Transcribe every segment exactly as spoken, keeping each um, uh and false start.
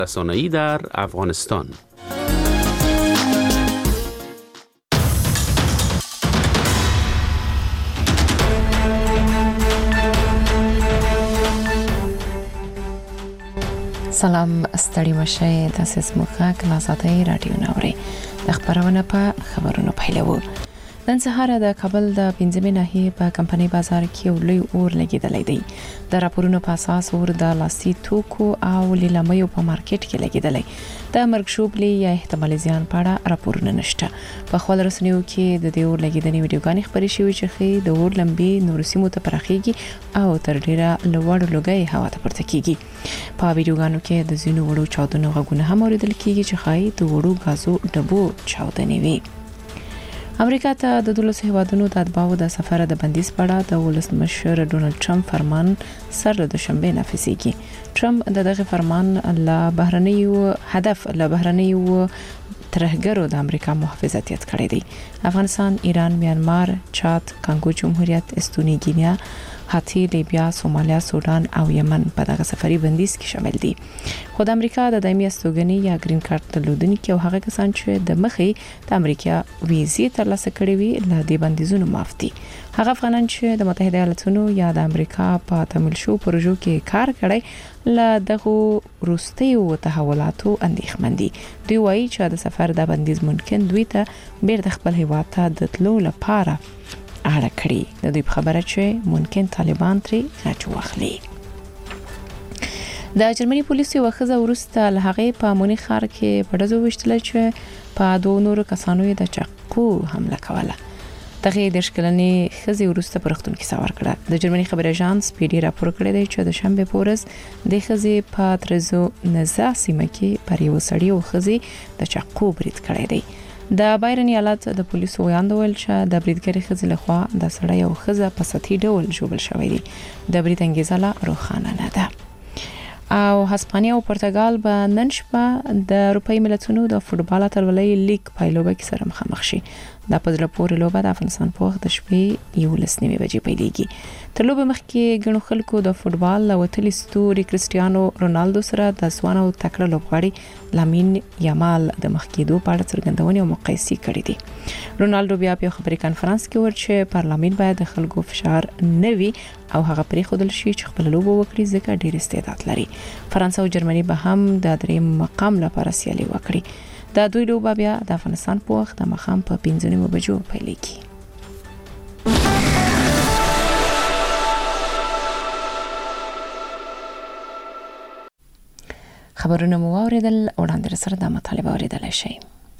رسانه‌ای در افغانستان. سلام، ستړي مشه. تاسو سموږه کلاساتای رادیو نوري د خبرونه په خبرونو پیلوو. نن سهار د کابل د پنځمې ناحیې په کمپنی بازار کې یو لوی اور لګیدلی دی. د راپورونو په اساس اور د لاسي توکو او لیلامیو په مارکیټ کې لګیدلی. د مرګ شوبلي یا احتمالي زیان په اړه راپورونه نشته. په خپل رسنیو کې د دې اور لګیدنې ویډیوګانې خبرې شوې چې خې د اور لمبې نور سیمو ته پراخيږي او تر ډیره لوړ لوګي هوا ته پورته کیږي. په ویډیوګانو کې د زینو وړو چاودنو غږونه هم اوریدل کیږي چې خای د وړو غازو ډبو چاودنې وي. امریکا ته د دولسو هیوادونو د اتباعو د سفر د بندیز په اړه د ولسمشر ډونالد ټرمپ فرمان سر له دوشنبه نافذیږي. ټرمپ د دغه فرمان له بهرنیو هدف له بهرنیو ترهګرو د امریکا محافظت کړی دی. افغانستان، ایران، میانمار، چاد، کانګو جمهوریت، استونی گینیا، هاتی، لیبیا، سومالیا، سودان او یمن په دغه سفري بندیز کې شامل دي. خو د امریکا د دایمي استوګنې یا گرین کارت درلودونکو او هغه کسان چې د مخې د امریکا ویزې ترلاسه کړې وي له دې بندیزونو معاف دي. هغه افغانان چې د متحده ایالاتونو یا د امریکا په تمویل شو پروژو کې کار کړی له دغه روستیو تحولاتو اندېښمن دي. دوی وایي چې د سفر د بندیز ممکن دوی ته بیرته خپل هیواد ته د تلو لپاره اړه کړی. د دوی خبره چې ممکن طالبان ترې غچ واخلي. د جرمني پولیسو یو خزه ورسته له هغه په مونی ښار کې په دزو وشتل چې په دوه نورو کسانو د چاقو حمله کوله. دغه د شکلنې خزه ورسته پرختون کې سوار کړه. د جرمني خبر اژانس پی ډی راپور کړی دی چې د شنبه پورز د خزه په ترزو نزا سیمه کې پر یو سړی او خزه د چاقو برید کړی دی. د بایرن ایالت د پولیسو ویاندول چې د بریدګری خزې لخوا د سړی او خزه په سطحي ډول جوړل شوی دی. د برید انګیزه لا روښانه نه ده. او هسپانیا او پرتګال به نن شپه د اروپאי ملتونو د فوټبال اتلولۍ لیګ پایلوبه کې سره مخامخ شي. د پدله پورې لوبه د افغانستان په وخت د شپې یو لسنیمه بجې پیلېږي. تر لوبه مخکې غنو خلکو د فوټبال لوتلی ستوري کریسټیانو رونالدو سره د ځوان او تکړه لوبغاړي لامین یامال د مخکېدو په اړه څرګندونې او مقایسې کړې دي. رونالدو بیا په خبري کانفرنس کې ورچې پارلمان باید د خلکو فشار نه وي او هغه پرې خودل شي چې خپل لوبه وکړي ځکه ډېر استعداد لري. فرانسه او جرمني به هم د دریم مقام لپاره سیالي وکړي. د دوی لوبه بیا د افغانستان په وخت د مخام په پنځه نیمو بجو پیلېږي. خبرونه مو اوریدل، وړاندې سره د مطالبه اوریدل شي.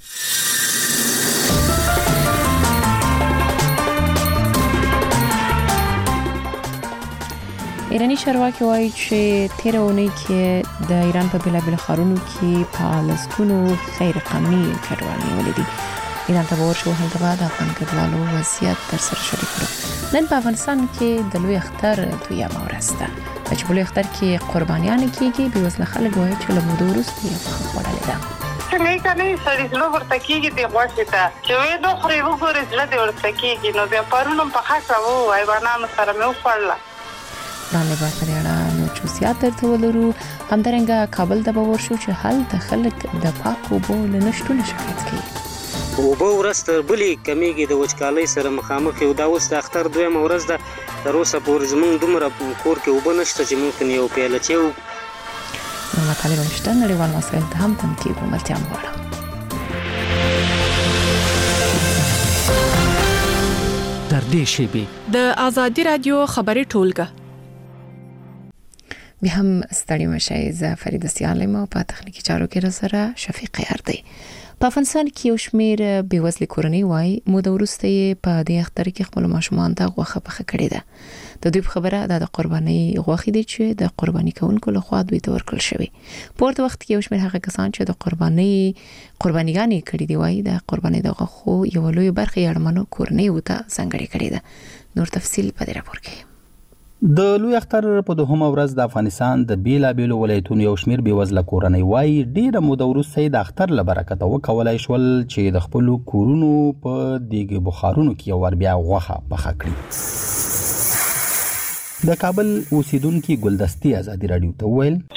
ایرانی چارواکي وایي چې تیر اونۍ کې د ایران په بلابل ښارونو کې په لسګونو غیر قانوني کډوالۍ ولیدي. ایران ته ورشو هلته بعد افغان کډوالو وضعیت تر سره شریک کړو. نن په افغانستان کې د لوی اختر دویمه ورځ ده. چې په لوی اختر کې قربانیان کېږي. بې وزله خلک وایي چې له مودو وروسته یې خوړلې ده. څنګه کله سړی زلو ورته کېږي د غوښې ته چې وې دوه خورې وګورې زړه دې ورته کېږي. نو بیا پرون په خاصه وو حیوانانو سره مې وخوړله. وړاندې به پر اړه نو چوسیات درته ولرو. همدارنګه کابل ته به ورشو چې هلته خلک د پاکو اوبو له نشتون شکایت کوي. اوبه ورځ تر بلې کمیږي، د وچکالۍ سره مخامخ یو. دا اوس د اختر دویمه ورځ ده. تر اوسه پورې زموږ دومره کور کې اوبه نشته چې ممکن یو پیاله چای وکړو. نو مطالب هم شته، نړیوال مسایل ته هم تم کېږو. ملتیا م غواړم. تر دې شیبې د آزادي رادیو خبري ټولګه بیا هم ستړي مشئ. زه فریده سیالم او په تخنیکی چارو کې را سره شفیق یار دی. په افغانستان کې یو شمیر بیوزلي کورنۍ وایي موده وروسته په دې اختر کې خپل ماشومان ته غوښه پخه کړې ده. د دوی خبره د قرباني غوښې دي چې د قرباني کوونکو لخوا دوی ته ورکړل شوی. په ورته وخت کې یو شمیر هغه کسان چې د قرباني قربانيګانې کړې دي وایي د قرباني د غوښو یو لوی برخه یې اړمنو کورنۍ وته څنګه کړې ده. نور تفصیل په دې راپور کې. د لوی اختر په دوهمه ورځ د افغانستان د بیلابیلو ولایتونو یو شمیر بیوزله کورنۍ وایي ډیره موده وروسته د اختر له برکته وکولای شول چې د خپل کورونو په دیګ بخارونو کې ور بیا غوښه پخه کړي. د کابل اوسیدونکو ګلدستي ازادي رادیو ته ویل ولادت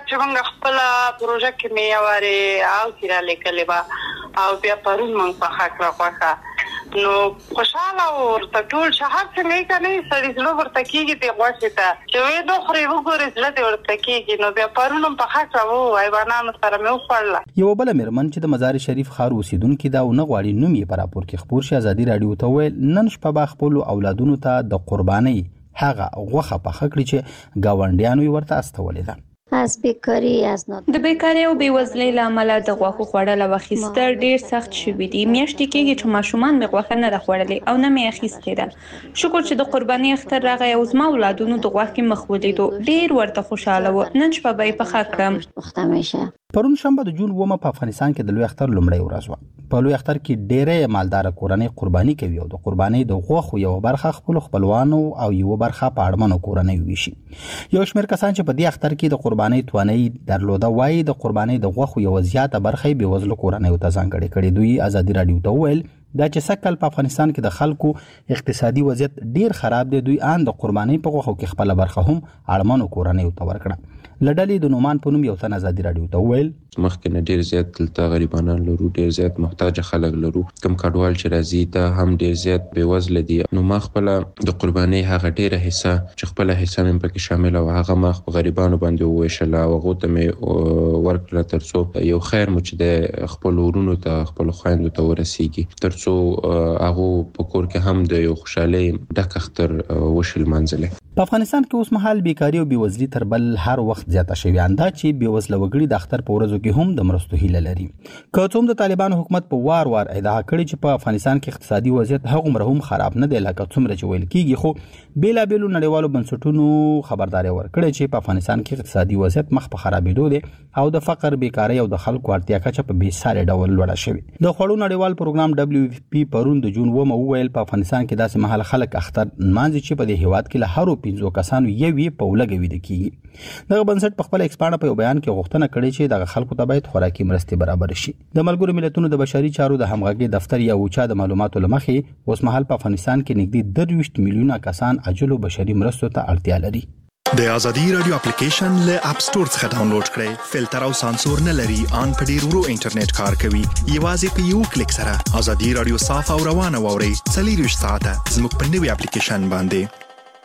چې موږ خپل پروژه کې میواره او تیرا لیکلې با او بیا پرون موږ په خاطر واخا نو خوشاله ورته ټول شهر څنګه کنه سړي زلو ورته کیږي ته غواړي ته چې وې دوه خوري وګورې زله دې ورته کیږي نو بیا پرون په خاطر وو حیوانانو سره مې وخړل یو بل مرمن چې د مزار شریف ښار اوسیدونکو دا نه غواړي نوم یې پر راپور کې خبر شي ازادي رادیو ته ویل نن شپه به خپل اولادونو ته د قرباني هغه غوخه په خکړی چې گاونډیانو ورته استولې ده از بیکاری از نه د بیکاری او بیوزلۍ لامل د غوښو خوړل او اخیستل ډیر سخت شوی دی. میاشتې کېږي چې ماشومان مې غوښه نه خوړلې او نه مې اخیستې ده. شکر چې د قرباني اختر راغی او زما اولادونو د غوښې مخ ولیدو. ډیر ورته خوشاله و. نن شپه به په خا کړم. پرون شنبه د جون اومه په افغانستان کې د لوی اختر لومړی ورځ و. په لوی اختر کې ډېرې مالدار کورنۍ قرباني کوي او د قرباني د غوښو یو برخه خپل خپلوانو او یو برخه په اړمنو کورنۍ ویشي. یو شمېر کسان چې په دې اختر کې د قرباني توانایي درلوده وایي د قرباني د غوښو یو زیاته برخه به وزلو کورنۍ ته ځانګړې کړي. دوی ازادي رادیو ته ویل دا چې سکل په افغانستان کې د خلکو اقتصادي وضعیت ډیر خراب دی. دوی ان د قرباني په غوښو کې خپل برخه هم اړمنو کورنۍ ته ورکړه. لډلې د نومان په نوم یو تن ازادي رادیو ته ویل مخکې نه ډیر زیات دلته غریبانان لرو، ډیر زیات محتاج خلک لرو، کم کډوال چې راځي ته هم ډیر زیات بیوزله دي. نو ما خپل د قرباني هغه ډیره حصہ چې خپل حصہ مې پکې شامل او هغه ما خپل غریبانو باندې وویشل او هغه ته مې ورکړه ترڅو یو خیر مو چې د خپل ورونو ته خپل خويندو ته ورسیږي ترڅو هغه په کور کې هم د یو خوشاله ډک اختر وشل منځله. په افغانستان کې اوس مهال بیکاری او بیوزلي تر بل هر وخت زیاته شوې. انده چې بیوزله وګړي د اختر په ورځو کې هم د مرستو هیله لري. که څوم د طالبانو حکومت په وار وار ادعا کړي چې په افغانستان کې اقتصادي وضعیت هغه مرهم خراب نه دی لکه څومره چې ویل کیږي، خو بیلا بیلو نړیوالو بنسټونو خبرداري ورکړي چې په افغانستان کې اقتصادي وضعیت مخ په خرابېدو دی او د فقر، بیکاری او د خلکو اړتیا کچه په بیساري ډول لوړه شوې. د خوړو نړیوال پروګرام دبليو اف پی پرون د جون اومه وویل په افغانستان کې داسې مهال خلک اختر مانځي چې په دې هیواد کې له هرو پنځو کسانو یوې په ولګوي د کیږي. دغه بنسټ په خپل ایکسپانډ په یو بیان کې غوښتنه کړې چې دغه خلکو ته باید خوراکي مرستې برابر شي. د ملګرو ملتونو د بشري چارو د همغږي دفتر یا اوچا د معلوماتو لمخې اوس مهال په افغانستان کې نږدې درویشت میلیونه کسان عاجلو بشري مرستو ته اړتیا لري. د ازادي رادیو اپلیکیشن له اپ سٹور څخه ډاونلوډ کړئ. فلټر او سانسور نه لري، ان په ډیر ورو انټرنیټ کار کوي. یوازې په یو کلیک سره ازادي رادیو صاف او روانه ووري. څلور ساعته زموږ په نوي اپلیکیشن باندې.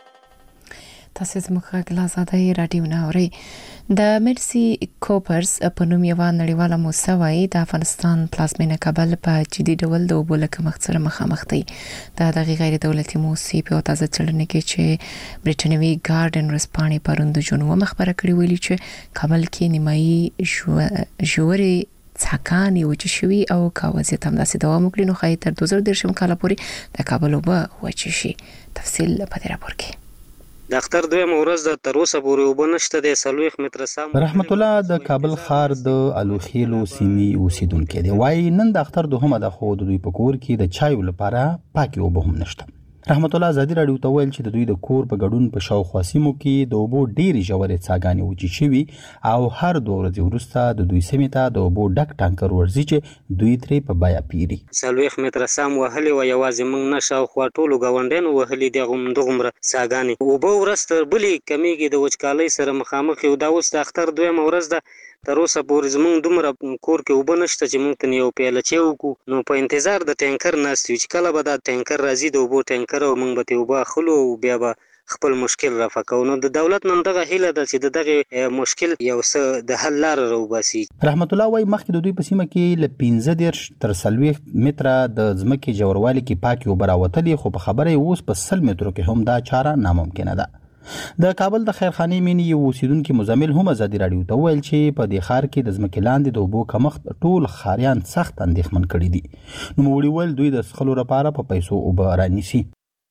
تاسو زموږ غږ له ازادي رادیو نه اورئ. د مرسی کوپرز په نوم یو نړیواله موسسه وايي د افغانستان پلازمینه کابل په جدي ډول د اوبو له کمښت سره مخامخ دی. د دغه غیر دولتي موسسې په تازه څېړنه کې چې برټنوي ګارډن رسپانې پرون د جون اومه خبره کړې ویلي چې کابل کې نیمایي ژورې څاګانې وچې شوي او که وضعیت همداسې دوام وکړي نو ښایي تر دوه زره دېرشم کاله پورې د کابل اوبه وچې شي. تفصیل په دې راپور کې. د اختر دویم ورځ د تر اوسه پورې اوبه نشته د څلوېښت متره سام. رحمت الله د کابل ښار د الوخیلو سیمې اوسیدونکو دی. وایي نن د اختر دوهمه ده خو د دوی په کور کې د چایو لپاره پاکي اوبه هم نشته. رحمت الله ازادي رادیو ته ویل چې د دوی د کور په ګډون په شاوخوا سیمو کې د اوبو ډېرې ژورې څاګانې وچې شوي او هر دوه ورځې وروسته د دوی سیمې ته د اوبو ډک ټانکر ورځي چې دوی ترې په بیه پیري. څلوېښت متره سام وهلې وه، یوازې موږ نه شاوخوا ټولو ګاونډیانو وهلي دي همدغومره څاګانې. اوبه ورځ تر بلې کمیږي، د وچکالۍ سره مخامخ یو. دا اوس د اختر دویمه ورځ ده، تر اوسه پورې زموږ دومره کور کې اوبه نشته چې موږ ته یو پیاله چای وکړو. نو په انتظار د ټینکر ناست یو چې کله به دا ټینکر راځي د اوبو ټینکر او موږ به ترې اوبه اخلو او بیا به خپل مشکل رفع کوو. نو د دولت نن دغه هیله ده چې د دغه مشکل یو څه د حل لاره راوباسي. رحمت الله وایي مخکې د دوی په سیمه کې له پنځه دېرش تر څلوېښت متره د ځمکې ژوروالي کې پاکې اوبه راوتلې، خو په خبره یې اوس په سل مترو کې هم دا چاره ناممکنه ده. د کابل د خیرخانې مینې یو اوسیدونکي مزمل هم ازادي رادیو ته ویل چې په دې ښار کې د ځمکې لاندې د اوبو کمښت ټول ښاریان سخت اندېښمن کړي دي. نوموړي ویل دوی د څښلو لپاره په پیسو اوبه رانیسي.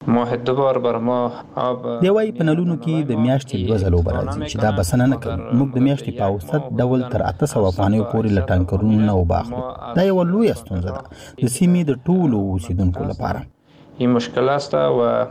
دی وایي په نلونو کې د میاشتې دوه ځله اوبه راځي چې دا بسنه نه کوي. موږ د میاشتې په اوسط ډول تر اته سوه افغانیو پورې له ټانکرونو نه اوبه اخلو. دا یوه لویه ستونزه ده د سیمې د ټولو اوسیدونکو لپاره. این مشکل است و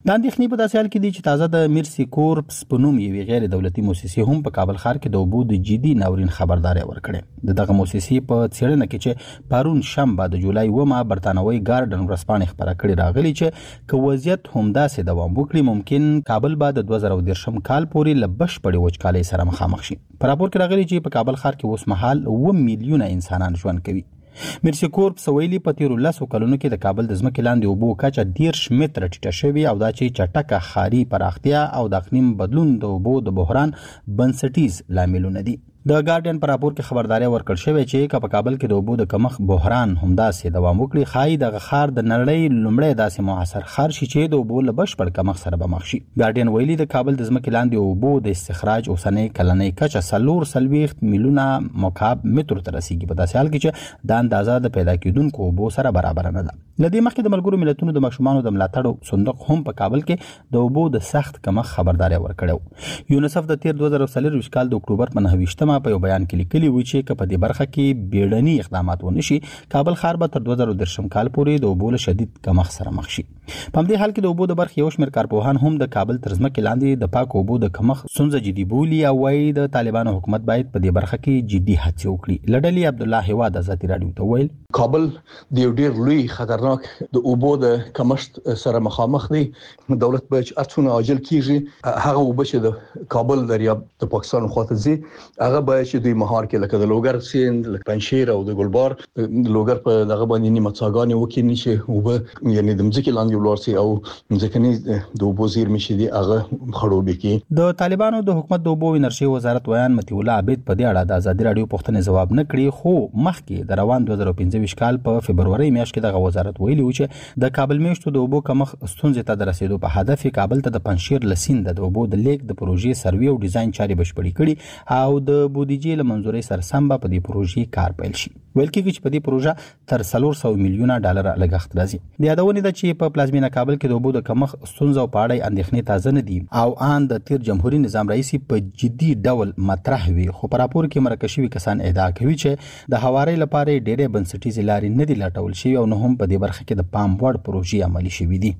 د اندېښنې په داسې حال کې دي چې تازه د میرسي کورپس په نوم یوې غیر دولتي مؤسسې هم په کابل ښار کې د اوبو د جدي ناورین خبرداري ورکړې. د دغه مؤسسې په څېړنه کې چې پرون شنبه د جولای اوومه برتانوي ګارډن ورځپاڼې خبره کړې راغلي چې که وضعیت همداسې دوام وکړي ممکن کابل به د دوه زره دېرشم کال پورې له بشپړې وچکالۍ سره مخامخ شي. په راپور کې راغلي چې په کابل ښار کې اوس مهال اووه میلیونه انسانان ژوند کوي. میرسي کورپس ویلي په تیرو لسو کلونو کې د کابل د ځمکې لاندې اوبو کچه دېرش متره ټیټه شوې او دا چې چټکه ښاري پراختیا او د اقلیم بدلون د اوبو د بحران بنسټیز لاملونه دي. د ګارډین په راپور کې خبرداري ورکړل شوې چې که په کابل کې د اوبو د کمښت بحران همداسې دوام وکړي ښایي دغه ښار د نړۍ لومړی داسې معاصر ښار شي چې د اوبو له بشپړ کمښت سره به مخ شي. ګارډین ویلي د کابل د ځمکې لاندې اوبو د استخراج اوسنۍ کلنۍ کچه څلور څلوېښت میلیونه مکعب مترو ته رسیږي په داسې حال کې چې دا اندازه د پیدا کېدونکو اوبو سره برابر نه ده. له دې مخکې د ملګرو ملتونو د ماشومانو د ملاتړ صندوق هم په کابل کې د اوبو د سخت کمښت خبرداري ورکړې. یونیسف د تیر دوه زره څلورویشت کال د اکتوبر په نهه ویشتمه په یو بیان کې لیکلي و چې که په دې برخه کې بیړني اقدامات ونه شي کابل ښار به تر دوه زره دېرشم کال پورې د اوبو له شدید کمښت سره مخ شي. په همدې حال کې د اوبو د برخې یو شمېر کارپوهان هم د کابل تر ځمکې لاندې د پاکو اوبو د کمښت ستونزه جدي بولي او وایي د طالبانو حکومت باید په دې برخه کې جدي هڅې وکړي. له ډلې عبدالله هیواد ازادي راډیو ته ویل کابل د یو ډېر لوی خطرناک د اوبو د کمښت سره مخامخ دی. دولت باید ارڅونه عاجل کیږي هغه اوبه چې د کابل دریاب د پاکستان خواته ځي هغه باید چې دوی مهار کې لکه د لوګر سیند لکه پنشیر او د ګلبار لوګر په دغه باندې نیمه څاګانې وکړي چې اوبه یعنی د مځکې لاندې ولاړ سي او ځکه د اوبو زیرمې چې دي هغه خړوبې کړي. د طالبانو د حکومت د اوبو انرژي وزارت ویان مطیع الله عبید په دې اړه د ازادي راډیو پوښتنې ځواب نه کړي خو مخکې د روان دوه زره پنځه ویشت کال په فبروري میاشت کې دغه وزارت ویلي و چې د کابل میشتو د اوبو کمښت ستونزې ته د رسیدو په هدف کابل ته د پنشیر لسیند د اوبو د لیک د پروژې سروې او ډیزاین چارې بشپړې کړي او د بودیجې له منځورۍ سره سم په دې پروژې کار پیل شي. ویل کېږي چې په دې پروژه تر څلور سوه میلیونه ډالر لګښت راځي. د یادونې ده چې په پلازمینه کابل کې د اوبو د کمښت ستونزو په اړه اندېښنې تازه نه دي او ان د تیر جمهوریت نظام رئیس په جدي ډول مطرح وي خو په راپور کې مرکه شوي کسان ادعا کوي چې د هوارۍ لپاره ډېرې بنسټیزې لارې نه دي لټول شوي او نه هم په دې برخه کې د پام وړ پروژې عملي شوي دي.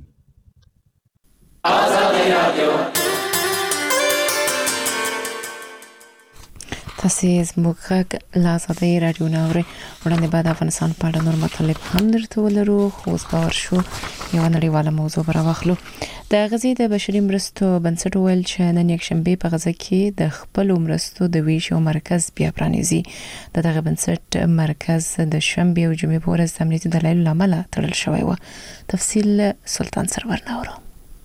تاسې زموږ غږ له ازادۍ راډیو نه اورئ. وړاندې بعد افغانستان په اړه نور مطالب هم درته ولرو خو اوس به ورشو یوه نړیواله موضوع به راواخلو. د غزې د بشري مرستو بنسټ وویل چې نن یکشنبې په غزه کې د خپلو مرستو د ویش یو مرکز بیا پرانیزي. د دغه بنسټ مرکز د شنبې او جمعې په ورځ د امنیتي دلایلو له امله تړل شوی و. تفصیل سلطان سرور ناورو.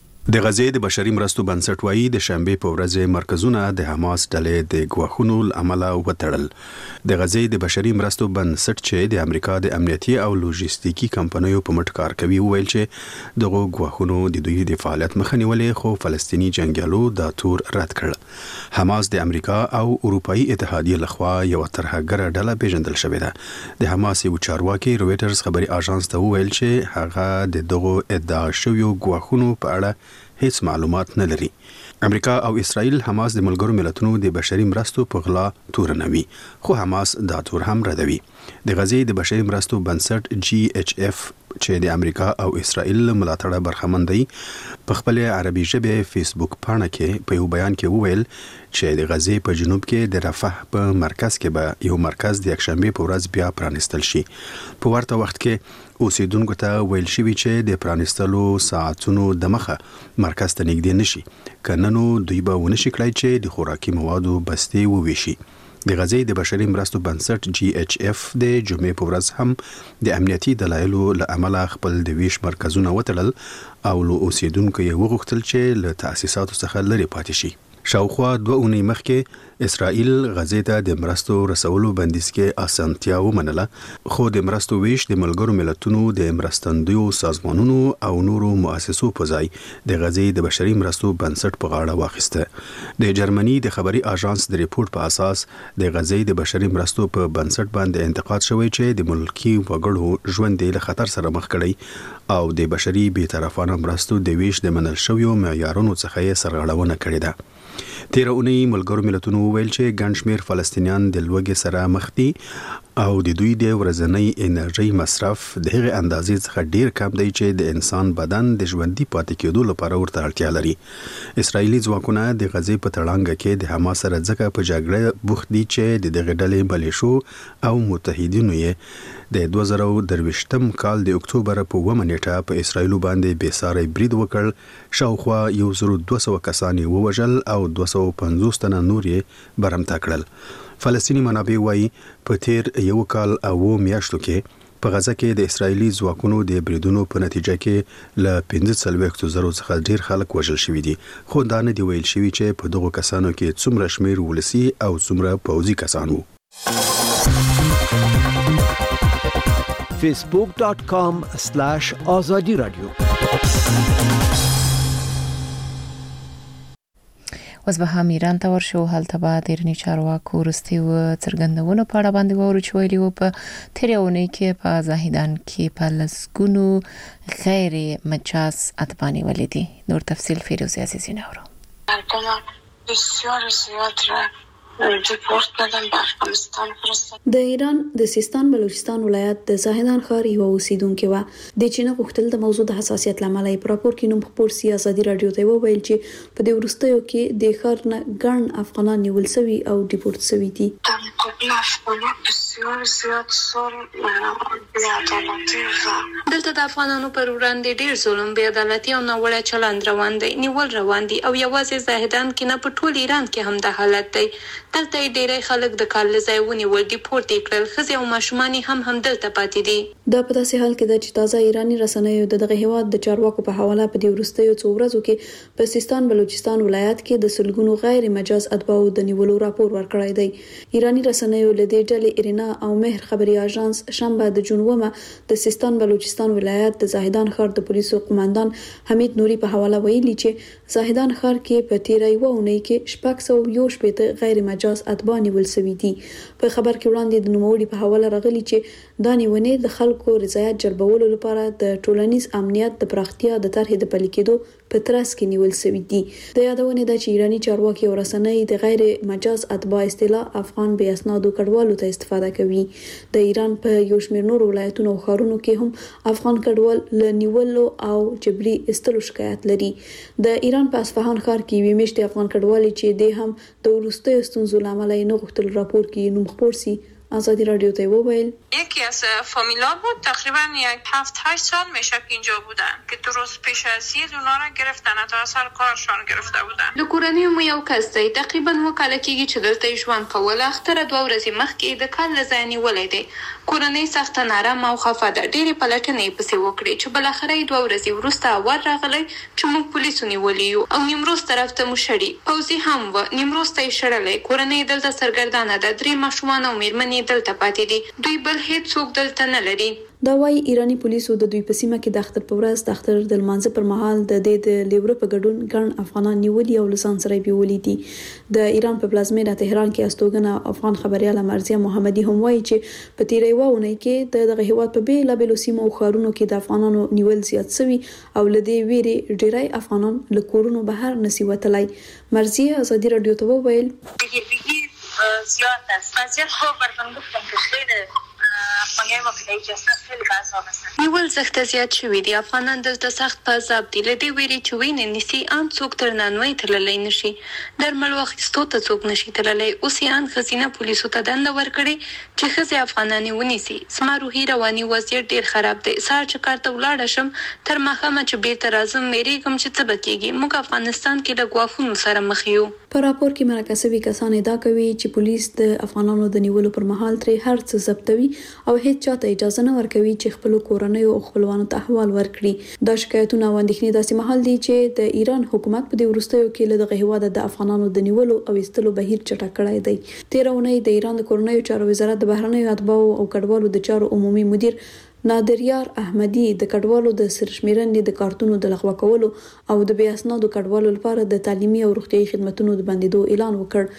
د غزې د بشري مرستو بنسټ وایي د شنبې په ورځ مرکزونه د حماس ډلې د ګواښونو له امله وتړل. د غزې د بشري مرستو بنسټ چې د امریکا د امنیتي او لوجستیکي کمپنیو په مټ کار کوي ویل چې دغه ګواښونو د دوی د فعالیت مخه نیولې خو فلسطیني جنګیالو دا تور رد کړ. حماس د امریکا او اروپאי اتحادیه لخوا یو ترهګره ډله پیژندل شوې ده. د حماس یو چارواکي رويټرز خبري اژانس ته ویل چې هغه د دغه ادعا شویو ګواښونو په اړه هیڅ معلومات نه لري. امریکا او اسرائیل حماس د ملګرو ملتونو د بشري مرستو په غلا تورنوي خو حماس دا تور هم ردوي. د غزې د بشري مرستو بنسټ جی ایچ اف چې د امریکا او اسرائیل ملاتړه برخمن دی په خپل عربي ژبه فیسبوک پاڼه کې په یو بیان کې وویل چې د غزې په جنوب کې د رفح په مرکز کې به یو مرکز د یکشنبې په ورځ بیا پرانیستل شي. په ورته وخت کې اوسیدونکو ته ویل شوی چې د پرانیستلو ساعتونو د مخه مرکز ته نږدې نشي کنه نو دوی به ونشي کړای چې د خوراکي موادو بستې وویشي. د غزې د بشري مرستو بنسټ جی ایچ اف د جمعې په ورځ هم د امنیتي دلایلو له امله خپل د ویش مرکزونه وتړل او له اوسیدونکو یې وغوښتل چې له تاسیساتو څخه لرې پاتې شي. شاوخوا دوه اونۍ مخکې اسرائیل غزې ته د مرستو رسولو بندیز کې اسانتیا ومنله خو د مرستو ویش د ملګرو ملتونو د مرستندویو سازمانونو او نورو مؤسسو په ځای د غزې د بشري مرستو بنسټ په غاړه واخیسته. د جرمني د خبري اژانس د ریپورت په اساس د غزې د بشري مرستو په بنسټ باندې انتقاد شوی چې د ملکی وګړو ژوند له خطر سره مخ کړي او د بشري بی‌طرفانه مرستو د ویش د منل شویو معیارونو څخه یې سرغړونه کړې ده. تیر اونۍ ملګرو ملتونو ویل چې ګڼ شمېر فلسطینیان د لوږې سره مخ دي او د دوی د ورځنۍ انرژي مصرف د هغه اندازې څخه ډیر کم دی چې د انسان بدن د ژوندۍ پاتې کېدو لپاره ورته اړتیا لري. اسرایلی ځواکونه د غزې په تړانګه کې د حماس سره ځکه په جګړه بوخت دي چې د دغه ډلې ملیشو او متحدینو یې د دوه زره درویشتم کال د اکتوبر په اوومه نیټه په اسرایلو باندې بې ساري برید وکړ. شاوخوا یو زر دوه سوه کسان ووژل او دوه سوه پنځوس تنه نور یې برمته کړل. فلسطینی منابع وایي په تیر یو کال او میاشتو کې په غزه کې د اسرایلی ځواکونو د بریدونو په نتیجه کې ل پنځه څلوېښت زره څخه ډیر خلک وژل شوي دي، خو دا نه دی ویل شوي چې په دغو کسانو کې څومره شمیر ولسي او څومره پوځي کسان وو. facebook dot com slash azadi radio. اوس به هم ایران ته ورشو. هلته به د ایراني چارواکو وروستي څرګندونو په اړه باندې وورو چې ویلي وو په تېرې اونۍ کې په زاهدان کې په لسګونو غیر مجاز اتباع نیولي دي. نور تفصیل فیروزه عزیزی نورو. بسیار زیاد را دیپورت دادن به افغانستان فرستادن. د ایران د سیستان بلوچستان ولایت د زاهدان ښار یو اوسیدونکو و د چینه غوښتل د موضوع د حساسیت لامل یې په راپور کې نوم خپور سیاسي رادیو ته وویل چې په دې ورستیو کې د ښار نه ګڼ افغانان نیول شوي او دیپورت شوي دي. د مقابل افغانان بسیار زیات ظلم بې عدالتي و دلته د افغانانو پر وړاندې ډیر ظلم، بې عدالتي او ناوړه چلند روان دی، نیول روان دي او یوازې زاهدان کې نه په ټول ایران کې هم د حالت دی. دلته ډېری خلک د کال ځای ونیول، دیپورت کړل، ښځې او ماشومان هم هم دلته پاتې دي. دا په داسې حال کې ده چې تازه ایرانی رسنیو د دغه هیواد د چارواکو په حواله په دې وروستیو څو ورځو کې په سیستان بلوچستان ولایت کې د سلګونو غیر مجاز اتباعو د نیولو راپور ورکړی دی. ایرانی رسنیو له دې ډلې ارینا او مهر خبري اژانس شنبه د جون اوومه د سیستان بلوچستان ولایت د زاهدان ښار د پولیسو قوماندان حمید نوري په حواله ویلي چې زاهدان ښار کې په تیرې یوه اونۍ کې شپږ سوه یو شپېته غیر مجاز اتباع نیول شوي دي. په خبر کې وړاندې د نوموړي په حواله راغلي چې دا نیونې د خلکو رضایت جلبولو لپاره د ټولنیز امنیت د پراختیا د طرحې د پلي کېدو په ترڅ کې نیول شوي دي. د یادونې ده چې ایرانی چارواکي او رسنۍ د غیر مجاز اتباع اصطلاح افغان بې اسنادو کډوالو ته استفاده کوي. د ایران په یو شمېر نورو ولایتونو او ښارونو کې هم افغان کډوال له نیولو او جبري ایستلو شکایت لري. د ایران په اصفهان ښار کې یوې میاشتې افغان کډوالې چې د هم د وروستیو ستونزو له امله یې نه غوښتل راپور کې نوم خپور سي، آزادی رادیو ته وویل یکی از فامیلا بود تقریبا یک هفت هشت سال میشه که اینجا بودن که درست پیش از عید اونا را گرفتن تا سر کارشان گرفته بودن. د کورنۍ مو یو کس دی تقریبا وکاله کېږي چې دلته ژوند کوله. اختر دوه ورځې مخکې د کال ځای نیولې دی. کورنۍ سخت نارم او خفه ده. ډېرې پلټنې پسې وکړې چې بلاخره یې دوه ورځې وروسته ور راغلی چې موږ پولیسو نیولي یو او نیمروز طرف ته مو شړي. پوځي هم و، نیمروز ته یې شړلی. کورنۍ دلته سرګردانه ده. درې ماشومان او میرمنې دلته پاتې دي. دوی بل هیڅ څوک دلته نه لري. دا وايي ایرانی پولیسو د دوی په سیمه کې د اختر په ورځ د اختر د لمانځه پر مهال د دې د لیوره په ګډون ګڼ افغانان نیولي او لسان سره بیولي دي. د ایران په پلازمینه تهران کې استوګنه افغان خبرياله مرزیه محمدي هم وايي چې په تیرې وونه کې د دغه هیواد په بیل بیل سیمو او ښارونو کې د افغانانو نیول زیات شوی او لدې ویري ډیری افغانان له کورونو بهر نسی وتلای. مرزیه آزادی رادیو ته وویل زیاد است. وضعیت خو برفن گفتم که خیلی افغانیای ما که ایجاسته خیلی بعضاب هستن. نیول سخت زیاد شوی دی. افغانان دلته سخت په عذاب دي. له دې ویري چې وینې نیسي ان څوک تر نانوای تللی نشي. درمل واخیستو ته څوک نشي تللی. اوس یې ان ښځینه پولیسو ته دنده ورکړې چې ښځې افغانانې ونیسي. زما روحي رواني وضعیت ډېر خراب دی. سهار چې کار ته ولاړه شم تر ماښامه چې بیرته راځم ویرېږم چې څه به کېږي. موږ افغانستان کې له ګواښونو سره مخ یو. په راپور کې مرکه شوي کسان ادعا کوي چې پولیس د افغانانو د نیولو پر مهال ترې هر څه ضبطوي او هیڅ چاته اجازه نه ورکوي چې خپل کورنۍ او خپلوانو ته احوال ورکړي. دا شکایتونه او اندېښنې داسې مهال دي چې د ایران حکومت په دې وروستیو کې له دغه هیواد د افغانانو د نیولو او ایستلو بهیر چټک کړی دی. تېره اونۍ د ایران د کورنیو چارو وزارت د بهرنیو اتباعو او کډوالو د چارو عمومي مدیر نادریار احمدی د کډوالو د سرشمیرنې د کارتونو د لغوه کولو او د بې اسنادو کډوالو لپاره د تعلیمي او روغتیايي خدماتو د بندیدو اعلان وکړ.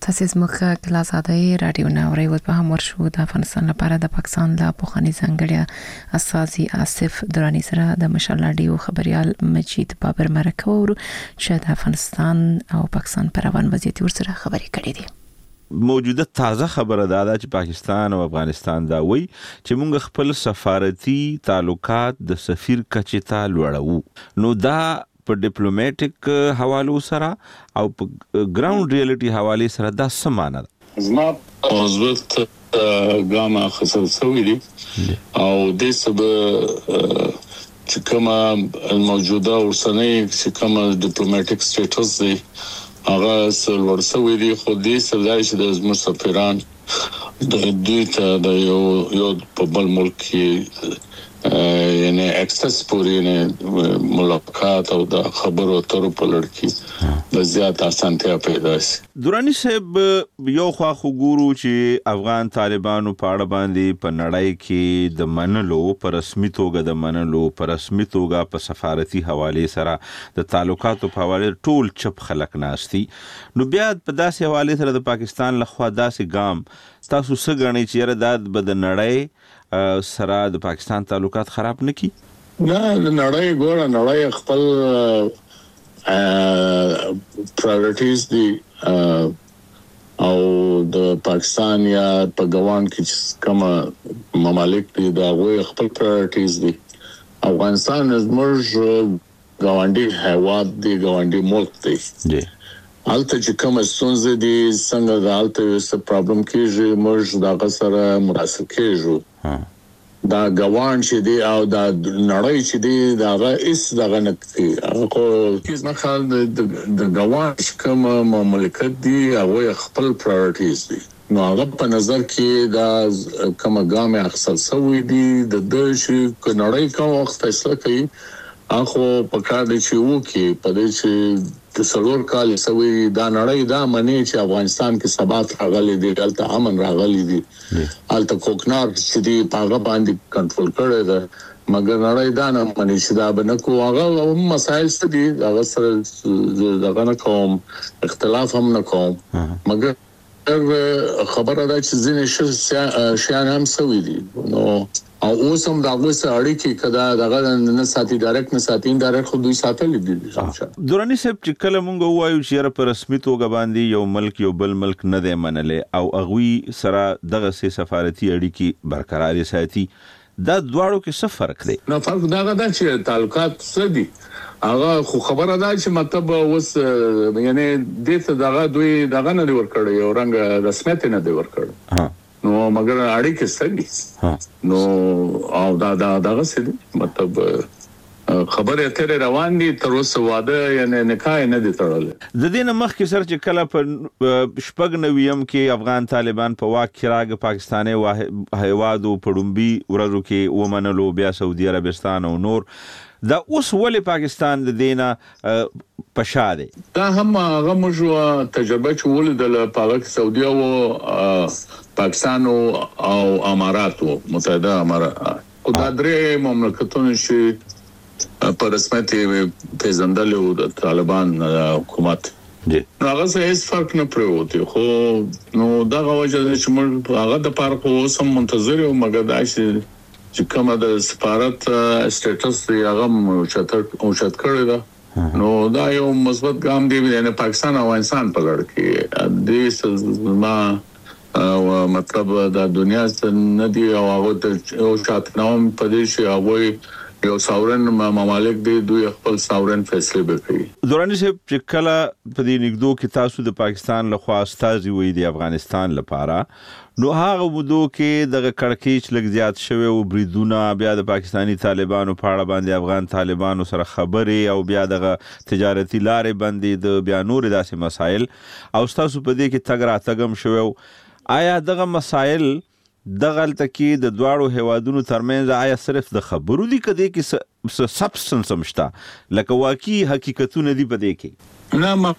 تاسو زموږ کلاس آزادۍ رادیو ناوړي و په هم ورشو د افغانستان لپاره د پاکستان له پوخانی ځنګړی اساسي آصف درانی سره د مشالډیو خبريال مجید بابر مرکه ورو چې د افغانستان او پاکستان پر روان وضعیت ورسره خبرې کړې دي. موجوده تازه خبره ده چې پاکستان او افغانستان دا وایي چې موږ خپل سفارتي تعلقات د سفیر کچې ته لوړو. نو دا په ډیپلوماټیک حوالو سره او په ګراوند ریالټي حواله سره دا سمانه ده. زما اوزوت ګام خاصه سوي دي او د سبب چې کومه موجوده ورسنۍ چې کومه ډیپلوماټیک سټیټس دی هغه سل ورسوي دي خو دې سردار چې د زموږ سفیران د دې ته د یو یو په بل ملک کې یعنی اکسس پوری نه ملاقات او د خبرو اترو په لړ کې د زیات اسانتیا پیدا شي. درانی صاحب یو خوا خو ګورو چې افغان طالبانو په اړه باندې په نړۍ کې د منلو پر رسمي توګه د منلو پر رسمي توګه په سفارتي حواله سره د تعلقاتو په حواله ټول چپ خلک ناشتي. نو بیا په داسې حواله سره د پاکستان لخوا داسې ګام تاسو څه غنئ چې را داد بد نړۍ سره د پاکستان تعلقات خراب نکي؟ نه نړۍ ګوره نړۍ خپل پرایورټیز دي او د پاکستان یا په ګوان کې کوم ممالک دي دا غوي خپل پرایورټیز دي. افغانستان زموږ ګاونډي هیواد دی ګاونډي ملک دی. حالت چې کوم ستونزې دي څنګه د حالت یو څه پرابلم کېږي موږ دا غسر مراسل کېږو دا ګوان چې دی او دا نړۍ چې دی دا هیڅ دغه نه کوي. خو هیڅ نه خال د ګوان کوم مملکت دی هغه خپل پرایورټیز دي. نو هغه په نظر کې دا کوم ګام اخصل سوي دي د د شي نړۍ کوم وخت فیصله کوي اخو په کار دي چې وو کې په دې چې د څلور کال سوي دا نړۍ دا منی چې افغانستان کې ثبات راغلي دي دلته امن راغلي دي الته کوکنار چې دی په باندې کنټرول کړی دا مګر نړۍ دا نه منی چې دا بنکو هغه مسایل څه دي هغه سره دغه نه کوم اختلاف هم نه کوم مګر خبره ده چې ځینې شیان هم سوي دي نو او اوس هم دا غوسه اړیکې کدا دغه نه ساتي ډایرکټ نه ساتي انډایرکټ خو دوی ساتل دي. دورانی صاحب چې کله مونږ وایو چې په رسمي توګه باندې یو ملک یو بل ملک نه دی منلې او اغوي سره دغه سي سفارتي اړیکې برقرار ساتي دا دواړو کې څه فرق دی؟ نو فرق دا غدا چې تعلقات څه دي هغه خو خبره ده چې مطلب اوس یعنی دته دغه دوی دغه نه ور کړی او رنګ رسمیت نه دی ور کړی ها نو مګر اړیکې ستګي نو او دا دا دغه څه مطلب خبره اترې روان دي تر اوسه واده یعنی نکاح نه دي تړل. د دې نه مخکې سر چې کله په شپږ نویم کې افغان طالبان په واک کې راغ پاکستاني هیوادو پړومبي ورځو کې ومنلو بیا سعودي عربستان او نور دا اوس ولې پاکستان د دینا پشاده دا هم هغه موږ تجربه چول د پاک سعودي او پاکستان او امارات متحده امارات او دا درې مملکتونه چې په رسمیت پیژندل او د طالبان حکومت دي نو هغه هیڅ فرق نه پروت خو نو دا غوښه چې موږ هغه د پاره خو سم منتظر او مګر دا چې کومه د سفارت سټیټس دی هغه چتر او چت کړی دا نو دا یو مثبت ګام دی نه پاکستان او افغانستان په لړ کې د دې ما او مطلب د دنیا څخه ندي او هغه او شاتنوم په دې شي هغه یو ساورن ممالک دی دوی خپل ساورن فیصله وکړي. دورانی صاحب چې کله په دې نګدو کې تاسو د پاکستان لخوا استازي وي د افغانستان لپاره نو هغه ودو کې دغه کڑکېچ لګ زیات شوی او بریدونه بیا د پاکستانی طالبانو په اړه باندې افغان طالبانو سره خبرې او بیا دغه تجارتي لارې باندې د بیا نور داسې مسایل او تاسو په دې کې تګ راتګم شوی آیا دغه مسایل دغلته کې د دواړو هیوادونو ترمنځ آیا صرف د خبرو دي کده کې س سبستنس مشتا لکه واقعي حقیقتونه دي پدې کې نه ما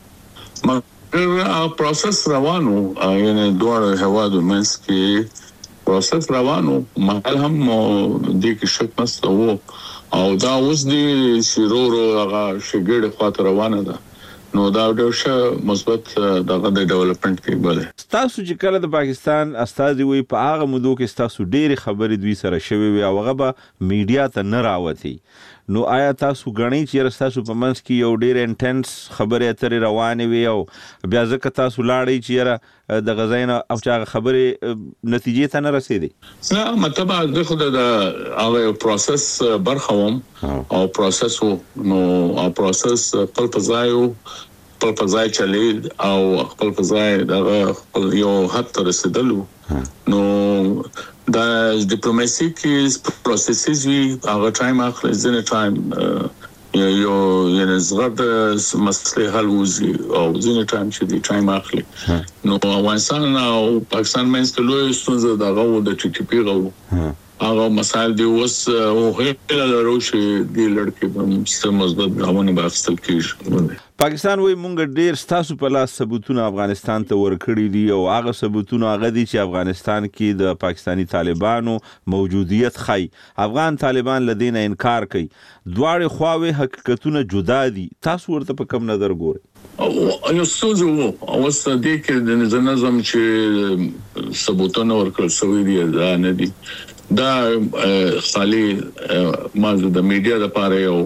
ما پروسس روانو یعنی دواړو هیوادو منځ کې پروسس روانو محل هم دې کې شک نشته او دا اوس دي شرور هغه شګړه خاطر روانه ده نو دا ډېر ښه مثبت دغه د ډیولپمنٹ کې بل تاسو چې کله د پاکستان استازي وي په هغه مودو کې تاسو ډېری خبرې دوی سره شوي وي او هغه به میډیا ته نه راوتی نو آیا تاسو غنئ چې تاسو په منځ کې یو ډېر انټنس خبرې اترې روانې وي او بیا ځکه تاسو لاړئ چې د غزاین او چې خبرې نتیجې ته نه رسیدي نه مطلب د خو د هغه پروسس برخه وم او پروسس نو او پروسس خپل فضایو خپل فضای چلی او خپل فضای دغه خپل یو حد ته رسیدلو نو دا ډیپلوماسي کې پروسسز وی هغه ټایم اخلي ځنه ټایم یو یعنی زغد مسلې حل وزي او ځنه ټایم چې دی ټایم اخلي نو افغانستان او پاکستان مینس ته لوی ستونزه دغه د ټي ټي پی غو هغه مسایل دی اوس او هیله لرو چې دی لړکې په سم مثبت غوونه باخستل کیږي پاکستان وای مونږ ډیر ستاسو په لاس ثبوتونه افغانستان ته ورکړي دي او هغه ثبوتونه هغه دي چې افغانستان کې د پاکستانی طالبانو موجودیت خای افغان طالبان لدین انکار کوي دواړه خواوې حقیقتونه جدا دي تاسو ورته په کوم نظر ګورئ او یو څه وو او څه دي کې د نظام چې ثبوتونه ورکړل شوی دي دا نه دي دا خالي مازه د میډیا لپاره یو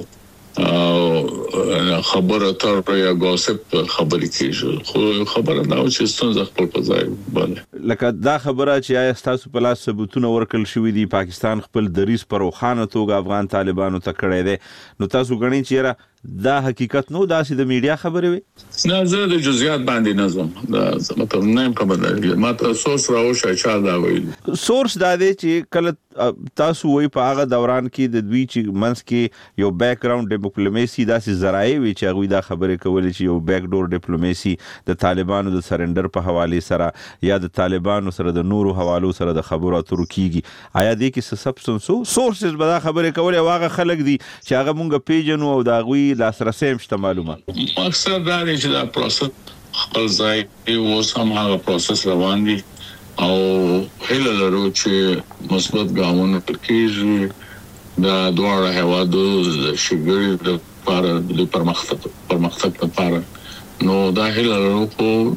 خبره تر یا غوسپ خبرې کیږي خو خبره دا چې ستاسو خپل پځای باندې لکه دا خبره چې آیا تاسو په لاس ثبوتونه ورکل شوې دي پاکستان خپل دریس پر وخانه توګه افغان طالبانو ته کړی دی نو تاسو غنئ چې دا حقیقت نو داسې د میډیا خبرې وي نه زه د جزئیات باندې نظم دا مطلب نه خبر دی ماته سورس راوښه چا دا ویل سورس دا دی چې کله تاسو وای په هغه دوران کې د دوی چې منځ کې یو بیک گراوند ډیپلوماسي داسې ذرایع وي چې هغه دا خبرې کولې چې یو بیک ډور ډیپلوماسي د طالبانو د سرندر په حواله سره یا د طالبانو سره د نورو حوالو سره د خبرو اترو کیږي آیا دې کې څه سبستنسو سورسز به دا خبرې کولې واغه خلک دي چې هغه مونږ پیژنو او دا غوي لاسرسي مشته معلومه مقصد دا دی چې دا پروسس خپل ځای او سم هغه پروسس روان دي او هله لرو چې مثبت ګامونه کېږي دا دواړه هوادو شګړې د لپاره د پرمختګ پرمختګ لپاره نو دا هله لرو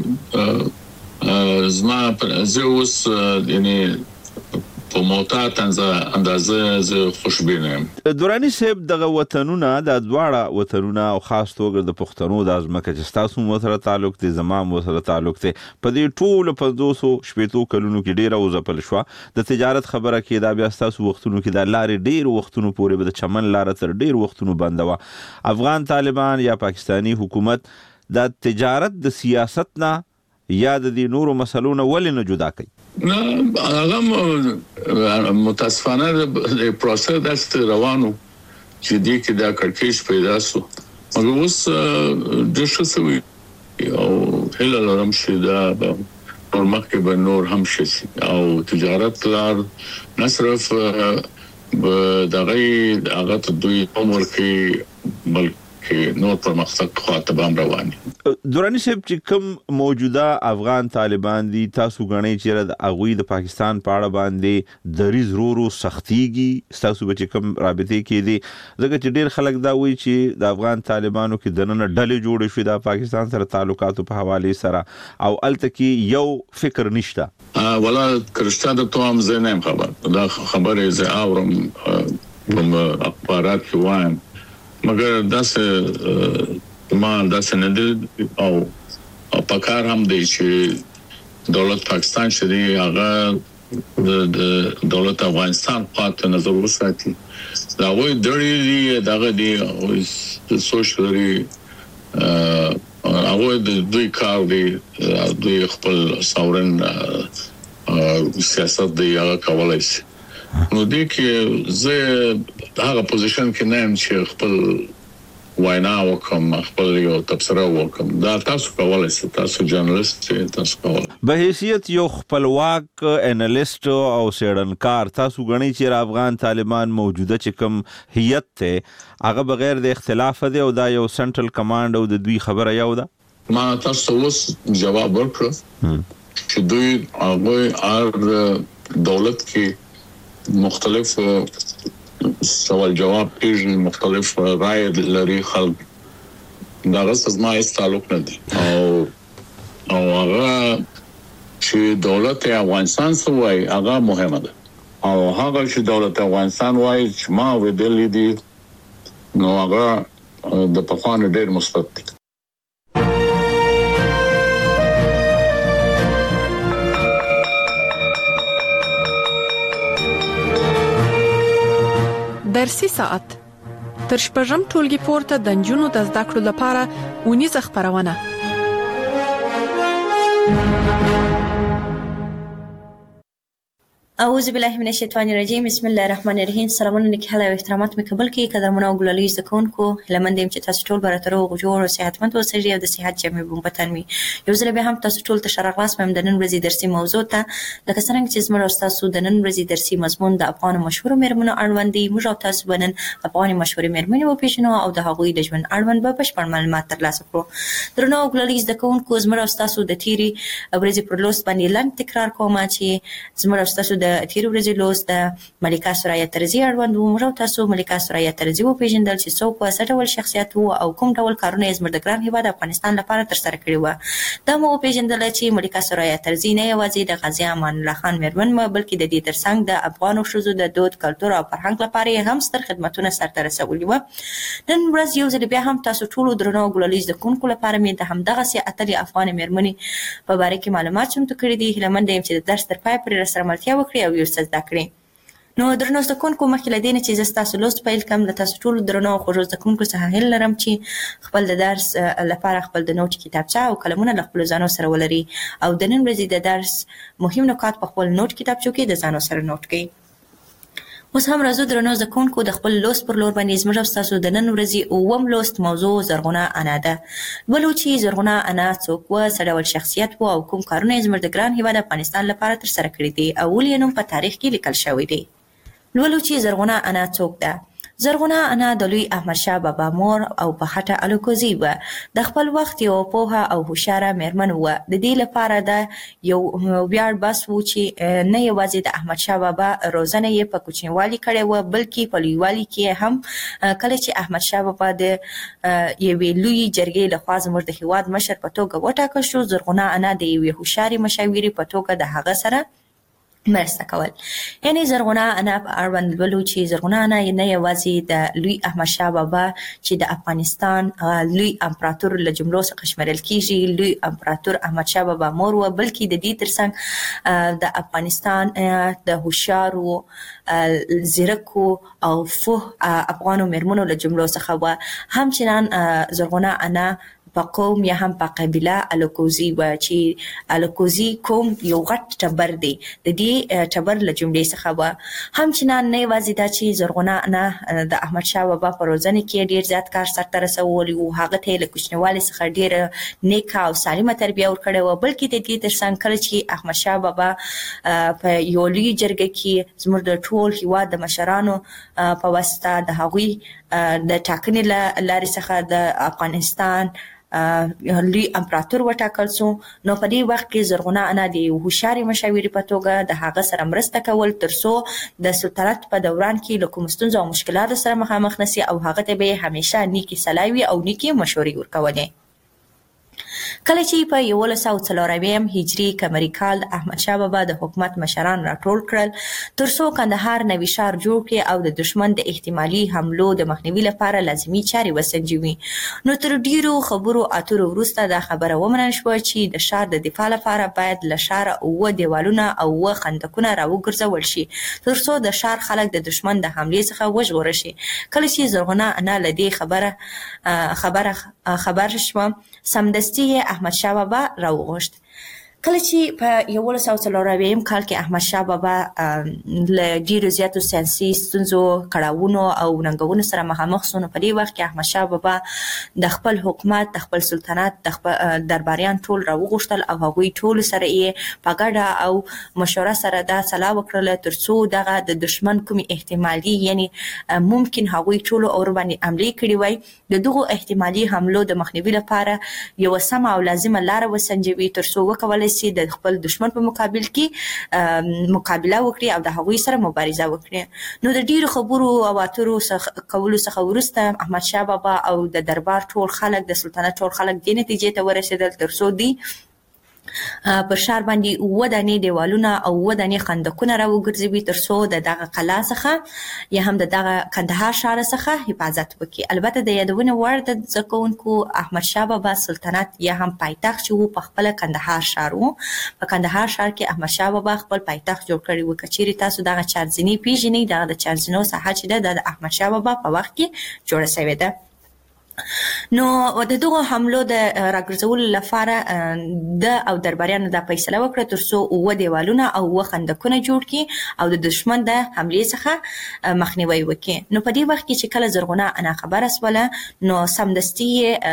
خو زما زه اوس یعنی په موتا اندازه زه خوشبینه یم دورانی صاحب دغه وطنونه د دواړه وطنونه او خاص توګه د پښتنو د ازمکه چې تاسو مو سره تعلق دي زمام مو سره تعلق دي په دې ټول په دوه سوه شپږ کلونو کې ډیره وزپل شو د تجارت خبره کې دا بیا تاسو وختونو کې د لارې ډیر وختونو پورې به د چمن لار تر ډیر وختونو بندوا افغان طالبان یا پاکستانی حکومت د تجارت د سیاست نه یا د دې نورو مسلونو ولې نه جدا کوي نه هغه متاسفانه د پروسس د روانو چې دې کې دا کړکېچ پیدا شو مګر اوس د څه سوي او هله لرم چې دا په مخکې به نور هم شي او تجارت لار نه صرف دغه هغه ته دوی عمر کې بلکې نور پرمختګ خواته بام رواني دورانی صاحب چې کوم موجوده افغان طالبان دي تاسو غنئ چې د اغوی د پاکستان په اړه باندې دریز رورو سختيږي تاسو به چې کوم رابطې کې دي ځکه چې ډیر خلک دا وایي چې د افغان طالبانو کې دنه ډلې جوړې شوې د پاکستان سره تعلقاتو په حواله سره او الته کې یو فکر نشته ولا کرشته د توام زنه خبر دا خبره زه اورم په اخبارات کې وایم مگر داسې ما داسې نه دي او پکار هم دی چې دولت پاکستان چې دی هغه د دولت افغانستان خاطر نظر وساتي دا وایي درې دغه دی او سوشلري هغه د دوی کار دی دوی خپل ساورن سیاست دی هغه کولای شي نو دې کې زه هغه پوزیشن کې نه يم چې خپل وینا وکم خپل یو تبصره وکم دا تاسو کولای شئ تاسو جرنالست تاسو کولای به حیثیت یو خپلواک انالیست او سیړنکار تاسو غنئ چې افغان طالبان موجوده چې کوم هیئت ته هغه بغیر د اختلاف دی او دا یو سنټرل کمانډ او د دوی خبره یو ده ما تاسو اوس جواب ورکړ چې دوی هغه ار دولت کې مختلف سوال جواب پیژن مختلف رائے لري خلق دا غس زما هیڅ تعلق نه دی او او هغه چې دولت افغانستان سوای هغه مهمه ده او هغه چې دولت افغانستان وای چې ما ودلې دي نو هغه د پخوانو ډېر مثبت دي. درسي ساعت تر شپږم ټولګي پورته د نجونو د زده کړو لپاره ونیزه خبرونه. اعوذ بالله من الشیطان الرجیم بسم الله الرحمن الرحیم. سلامونه نکهاله او احترامات مې قبول کړئ قدرمنه او ګلالي زکونکو لمن دیم چې تاسو ټول براترو غوړو او صحتمند اوسئ او د صحت جامع بومبتن وي. یو ځل به هم تاسو ټول ته شرغلاس مې د نن ورځې درسي موضوع ته لکه څنګه چې زموږ تاسو د نن ورځې درسي مضمون د افغان مشهور مېرمنو اړوند دی. موږ تاسو بنن افغان مشهور مېرمنې و پیژنو او د هغوی د ژوند اړوند به بشپړ معلومات ترلاسه کړو. درنو ګلالي زکونکو زموږ تاسو د تیری ورځې پر لوست باندې لاندې تکرار کوم چې زموږ تاسو د تیری ورځې د ملکه سوریا ترزی اړوند موږ تاسو ملکه سوریا ترزی و پیژندل چې څوک و څه ډول شخصیت وو او کوم ډول کارونه یې زموږ د ګران هیواد افغانستان لپاره ترسره کړي وو. دا مو پیژندل چې ملکه سوریا ترزی نه یوازې د غازی امان الله خان مېرمن و بلکې د دې ترڅنګ د افغان ښځو د دود کلتور او فرهنګ لپاره هم ستر خدمتونه سرته رسولي وو. نن ورځ یو ځل بیا هم تاسو ټول درنو ګلالي زکونکو لپاره مې د همدغه سي اتلې افغان مېرمنې په باره کې معلومات چمتو کړي دي. هیله مند یم چې د درس تر پای پورې سره ملتیا وکړي او یو څه زده کړي. نو درنو زکونکو مخکې له دې نه چې زه ستاسو لوست پیل کوم له تاسو ټولو درنو خوږو زکونکو څخه هیله لرم چې خپل د درس لپاره خپل د نوټ کتابچه او قلمونه له خپلو ځانو سره ولري او د نن ورځې د درس مهم نکات په خپل نوټ کتابچو کې د ځانو سره نوټ کړئ. اوس هم راځو درنو زکونکو د خپل لوست پر لور باندې زموږ ستاسو د نن ورځې اووم لوست موضوع زرغونه انا ده. ولو چې زرغونه انا څوک و څه ډول شخصیت و او کوم کارونه یې زموږ د ګران هیواد افغانستان لپاره ترسره کړي دي او ولې یې نوم په تاریخ کې لیکل شوی دی. لولو چې زرغونه انا څوک ده. زرغونه انا د لوی احمدشاه بابا مور او په خټه الوکوزي و. د خپل وخت یو پوهه او هوښیاره مېرمن و. د دې لپاره د یو ویاړ بس و چې نه یوازې د احمدشاه بابا روزنه یې په کوچنیوالي کړې و بلکې په لویوالي کې هم کله چې احمدشاه بابا د یوې لوی جرګې لخوا زموږ د هیواد مشر په توګه وټاکل شو. زرغونه انا د یوې هوښیارې مشاورې په توګه د هغه سره مرسته کول. یعنی زرغونه انا په اړوند لولو چې زرغونه انا نه یوازې د لوی احمدشاه بابا چې د افغانستان لوی امپراتور له جملو څخه شمیرل کیږي لوی امپراتور احمدشاه بابا مور و بلکې د دې ترڅنګ د افغانستان د هوښیارو زیرکو او فوه افغانو مېرمنو له جملو څخه و. همچنان زرغونه انا په قوم یا هم په قبیله الوکوزي و چې الوکوزي قوم یو غټ ټبر دی. د دې ټبر له جملې څخه و. همچنان نه یوازې دا چې زرغونه انا د احمدشاه بابا په روزنه کې ډیر زیات کار سرته رسولی و هغه ته له کوچنیوالي څخه ډیره نیکه او سالمه تربیه ورکړې وه بلکې د دې ترڅنګ کله چې احمدشاه بابا په یو لوی جرګه کې زموږ د ټول هیواد د مشرانو په واسطه د هغوی د ټاکنې له لارې څخه د افغانستان لوی امپراتور وټاکل سو. نو په دې وخت کې زرغونه انا د هوښیارې مشاورې په توګه د هغه سره مرسته کول ترڅو د سلطنت په دوران کې له کومو ستونزو او مشکلاتو سره مخامخ نشي او هغه ته به همیشه نیکي صلاحي او نیکي مشورې ورکولې. کله چې په یولس سوه څلورویم هجري قمري کال احمدشاه بابا د حکومت مشران راټول کړل ترڅو کندهار نوي ښار جوړ کړي او د دشمن د احتمالي حملو د مخنیوي لپاره لازمي چارې وسنجوي. نو تر ډیرو خبرو اترو وروسته دا خبره ومنل شوه چې د ښار د دفاع لپاره باید له ښاره اووه دیوالونه او اووه خندقونه راوګرځول شي ترڅو د ښار خلک د دشمن د حملې څخه وژغورل شي. کله چې زرغونه انا له دې خبره خبره خبر شوه سمدستي احمدشاه بابا راوغوښت. کله چې په یولس سوه څلورویم کال کې احمدشاه بابا له ډیرو زیاتو سیاسي ستونزو کړاوونو او ننګونو سره مخامخ شو نو په دې وخت کې احمدشاه بابا د خپل حکومت د خپل سلطنت د خپل درباریان ټول راوغوښتل او هغوی ټول سره یې په ګډه او مشوره سره دا سلا وکړله ترڅو دغه د دشمن کومې احتمالي یعنی ممکن هغوی ټولو اور باندې حملې کړې وای د دغو احتمالي حملو د مخنیوي لپاره یوه سمه او لازمه لاره وسنجوي ترڅو وکولی کولای شي د خپل دشمن په مقابل کې مقابله وکړي او د هغوی سره مبارزه وکړي. نو د ډیرو خبرو او اترو کولو څخه وروسته احمد شاه بابا او د دربار ټول خلک د سلطنت ټول خلک دې نتیجې ته ورسېدل ترڅو دی پر شهر باندې اووه دانې دیوالونه او اووه دانې خندقونه راوګرځوي ترڅو د دغه قلا څخه یا هم د دغه کندهار ښار څخه حفاظت وکړي. البته د یادونې وړ د زده کوونکو احمد شاه بابا سلطنت یا هم پایتخت چې و په خپله کندهار ښار و. په کندهار ښار کې احمد شاه بابا خپل پایتخت جوړ کړی و. که چیرې تاسو دغه چارزیني پیژنئ، دغه د چارزینو ساحه چې ده د احمد شاه بابا په وخت کې جوړه شوې ده. نو د دغه حملو د راګرځولو لپاره د او درباریانو دا فیصله وکړه ترڅو اووه دیوالونه او اووه خندقونه جوړ کړي او د دشمن د حملې څخه مخنیوی وکړي. نو په دې وخت کې چې کله زرغونه انا خبره سوله نو سمدستي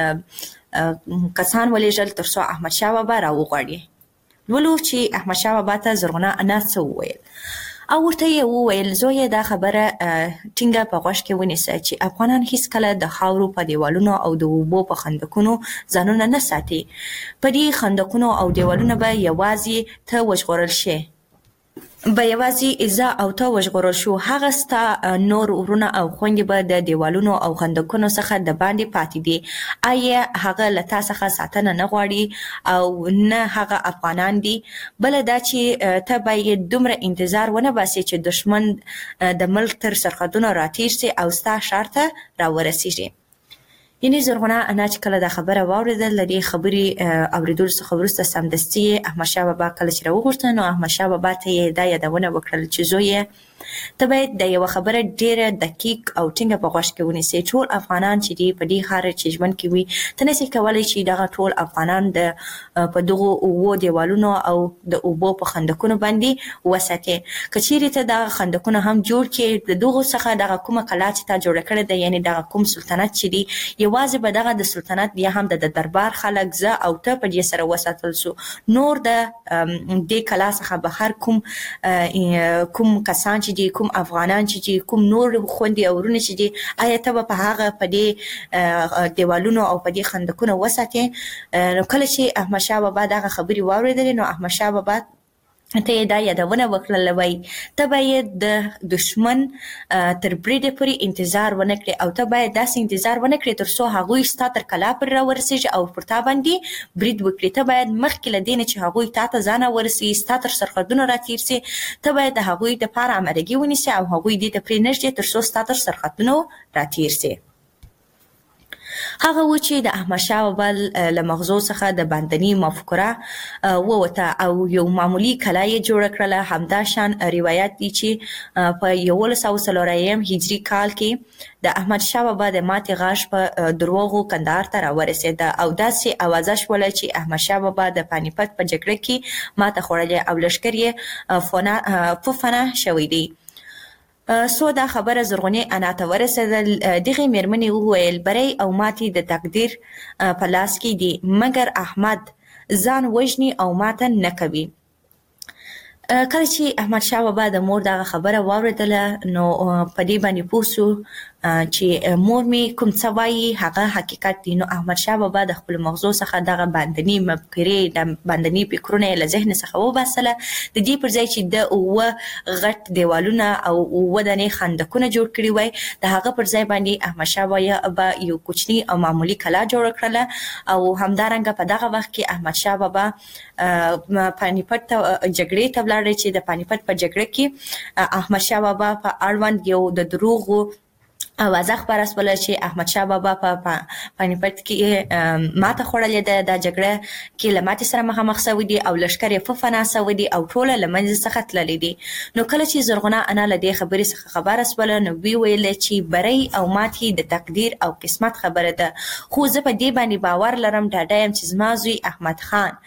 کسان ولېږل ترڅو احمد شاه بابا راوغواړي. ولو چې احمد شاه بابا ته زرغونه انا څه وویل او ورته یې وویل زویه دا خبره ټینګه په غوږ کې ونیسه چې افغانان هیڅکله د خاورو په دیوالونو او د اوبو په خندقونو ځانونه نه ساتي. په دې خندقونو او دیوالونو به یوازې ته وژغورل شي به یوازې زه او ته وژغورل شو، هغه ستا نور ورونه او خویندې به د دیوالونو او خندقونو څخه د باندې پاتې دي. آیا هغه له تا څخه ساتنه نه غواړي او نه هغه افغانان دي؟ بله دا چې ته باید دومره انتظار ونه باسې چې دشمن د ملک تر سرحدونو راتېر سي او ستا ښار ته راورسېږي. یعنې زرغونه انا چې کله دا خبره واورېدل، د دې خبرې اورېدلو څخه وروسته سمدستي احمد شاه بابا کله چې راوغوښته نو احمد شاه بابا ته یې دا یادونه وکړل چې زویه ته باید د یوه خبره ډېره دقیق او ټینګه په غوږ کې ونیسې. ټول افغانان چې دي په دې ښار چې ژوند کې وي ته نسې کولی چې دغه ټول افغانان د په دغو اووه دیوالونو او د اوبو په خندقونو باندې وساتې. که چیرې ته دغه خندقونه هم جوړ کړې، د دغو څخه دغه کومه قلا چې تا جوړه کړې ده یعنې دغه کوم سلطنت چې دي یوازې به دغه د سلطنت یا هم د دربار خلک زه او ته په دې سره وساتل سو. نور د دې کلا څخه بهر کوم کوم کسان چې دي، کوم افغانان چې دي، کوم نور خویندې او ورونه چې دي، آیا ته به په هغه په دې دیوالونو او په دې خندقونو وساتې؟ نو کله چې احمد شاه بابا دغه خبرې واورېدلې نو احمد شاه بابا ته یې دا یادونه وکړله وایي ته باید د دشمن تر بریده پورې انتظار ونه کړې او ته باید داسې انتظار ونه کړې تر څو هغوی ستا تر کلا پورې راورسېږي او پر تا باندې برید وکړي. ته باید مخکې له دې نه چې هغوی تا ته ځان راورسوي، ستا تر سرحدونو راتېر سي، ته باید د هغوی دپاره امادګي ونیسې او هغوی دې ته پرېنږدې تر څو ستا تر سرحدونو راتېر سي. هغه و چې د احمد شاه بابا له مغزو څخه د باندني مفکوره ووته او یو معمولي کلا یې جوړه کړله. همدا شان روایت دی چې په یولس سوه څلور اویایم هجري کال کې د احمد شاه بابا د ماتې غاښ په دروغو کندهار ته راورسېده او داسې اوازه شوله چې احمد شاه بابا د پانیپت په جګړه کې ماته خوړلې او لښکر یې په فنا شوی دی. سو دا خبره زرغونې انا ته ورسېدل. دغې مېرمنې وویل بری او ماتې د تقدیر په لاس کې دي، مګر احمد ځان وژني او ماته نه کوي. کله چې احمد شاه بابا د مور دغه خبره واورېدله نو په دې باندې پوه سو چې مور مې کوم څه وایي هغه حقیقت دی. نو احمد شاه بابا د خپلو مغزو څخه دغه باندني مفکورې د باندني فکرونه یې له ذهن څخه وباسله. د دې پر ځای چې د اووه غټ دیوالونه او اووه دانې خندقونه جوړ کړي وای، د هغه پر ځای باندې احمد شاه بابا یو کوچني او معمولي کلا جوړه کړله او همدارنګه په دغه وخت کې احمد شاه بابا پانیپت ته جګړې ته ولاړی چې د پانیپت په جګړه کې احمد شاه بابا په اړوند یو د دروغو اوازه خپره سوله چې احمد شاه بابا په پانیپت کې ماته خوړلې ده، دا جګړه کې له ماتې سره مخامخ سوی دي او لښکر یې په فنا سوی دي او ټوله له منځه څخه تللي دي. نو کله چې زرغونه انا له دې خبرې څخه خبره سوله نو ویې ویل چې بری او ماتې د تقدیر او قسمت خبره ده، خو زه په دې باندې باور لرم ډاډه یم چې زما زوی احمد خان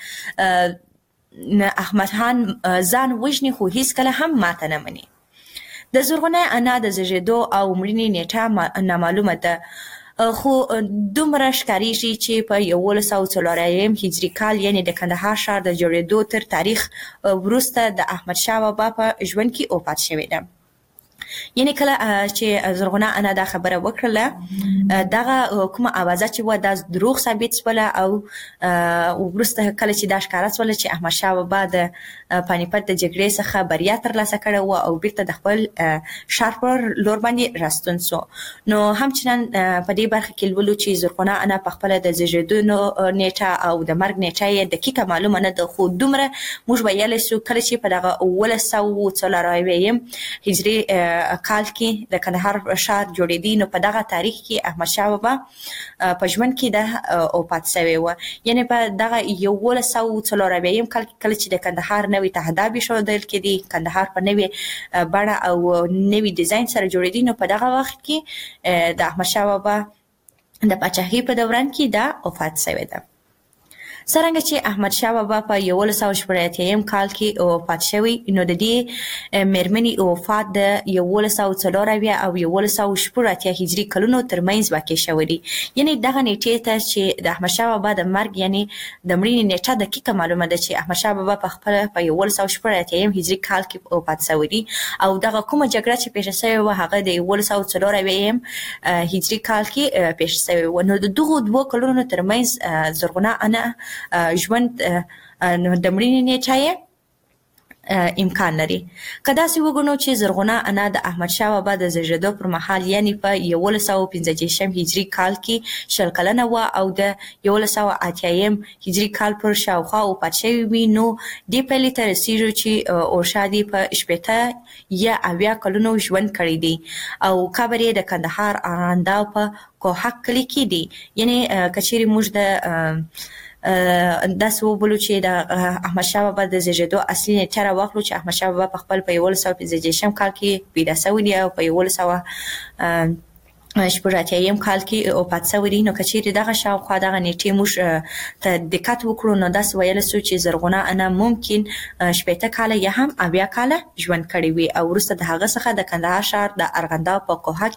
احمد خان ځان وژني خو هیڅکله هم ماته نه مني. د زرغونه انا د زیږېدو او مړینې نیټه نامعلومه ده، خو دومره ښکارېږي چې په یولس سوه څلور اویایم هجري کال یعنې د کندهار ښار د جوړېدو تر تاریخ وروسته د احمد شاه بابا په ژوند کې وفات شوې ده. یعنی کله چې زرغونه انا دا خبره وکړه دغه کومه اوازه چې و د دروغ ثابت شول او ورسته کله چې دا ښکارا شول چې احمد شاه بابا د پانیپت د جګړې څخه بریا ترلاسه کړې و او بیرته د خپل ښار پر لور باندې راستون سو. نو همچنان په دې برخه کې ولولو چې زرغونه انا په خپل د زیږیدو نیټه او د مرګ نیټه یې دقیقه معلومه نه ده، خو دومره موږ ویلی سو کله چې په دغه اوولس سوه څلرویشتم هجري کال کې د کندهار ښار جوړېدی، نو په دغه تاریخ کې احمد شاه بابا په ژوند کې د وفات شوی و. یعنی په دغه یولس سوه څلرویشتم کال کې کله چې د کندهار نوې تهداب ایښودل کېدی، کندهار په نوې بڼه او نوې ډیزاین سره جوړېدی، نو په دغه وخت کې د احمد شاه بابا د پاچاهۍ په دوران کې دا وفات شوی ده. څرنګه چې احمد شاه بابا په یولس سوه شپږ اتیا کال کې وفات شوی، نو د دې مېرمنې وفات د یولس سوه څلور اویا او یولس سوه شپږ اتیا هجري کلونو ترمنځ واقع شوی دی. یعنی دغه نیټې ته چې د احمد شاه بابا د مرګ یعنی د مړینې نیټه دقیقه معلومه ده چې احمد شاه بابا په خپل په یولس سوه شپږ اتیا هجري کال کې وفات شوی دی، او دغه کومه جګړه چې پیښه شوې وه هغه د یولس سوه څلور اویا هجري کال کې پیښه شوې وه. نو د دغو دوو کلونو ترمنځ زرغونه انا ژوند د مړینې نیټه یې امکان لري. که داسې وګڼو چې زرغونه انا د احمد شاه بابا د زیږېدو پر مهال یعنی په یولس سوه پنځه دېرشم هجري کال کې شل کلنه وه او د یولس سوه اتیایم هجري کال پر شاوخوا وفات شوې وي، نو دې پایلې ته رسېږو چې اورشا دې په شپېته یا اویا کلونو ژوند کړی دی او قبر یې د کندهار ارغنداو په کوهک کلي کې دی. یعنی که چیرې موږ د داسې وبولو چې د احمد شاه بابا د زیږېدو اصلي نیټه راواخلو چې احمد شاه بابا په خپل په یولس سوه پنځه دېرشم کال کې پیدا شوی دی او په یولس سوه شپږ اتیایم کال کې وفات شوی دی، نو که چیرې دغه شاوخوا دغه نیټې موږ ته دقت وکړو نو داسې ویلی سو چې زرغونه انا ممکن شپېته کاله یا هم اویا کاله ژوند کړی وي او وروسته د هغه څخه د کندهار ښار د ارغنداو په کوهک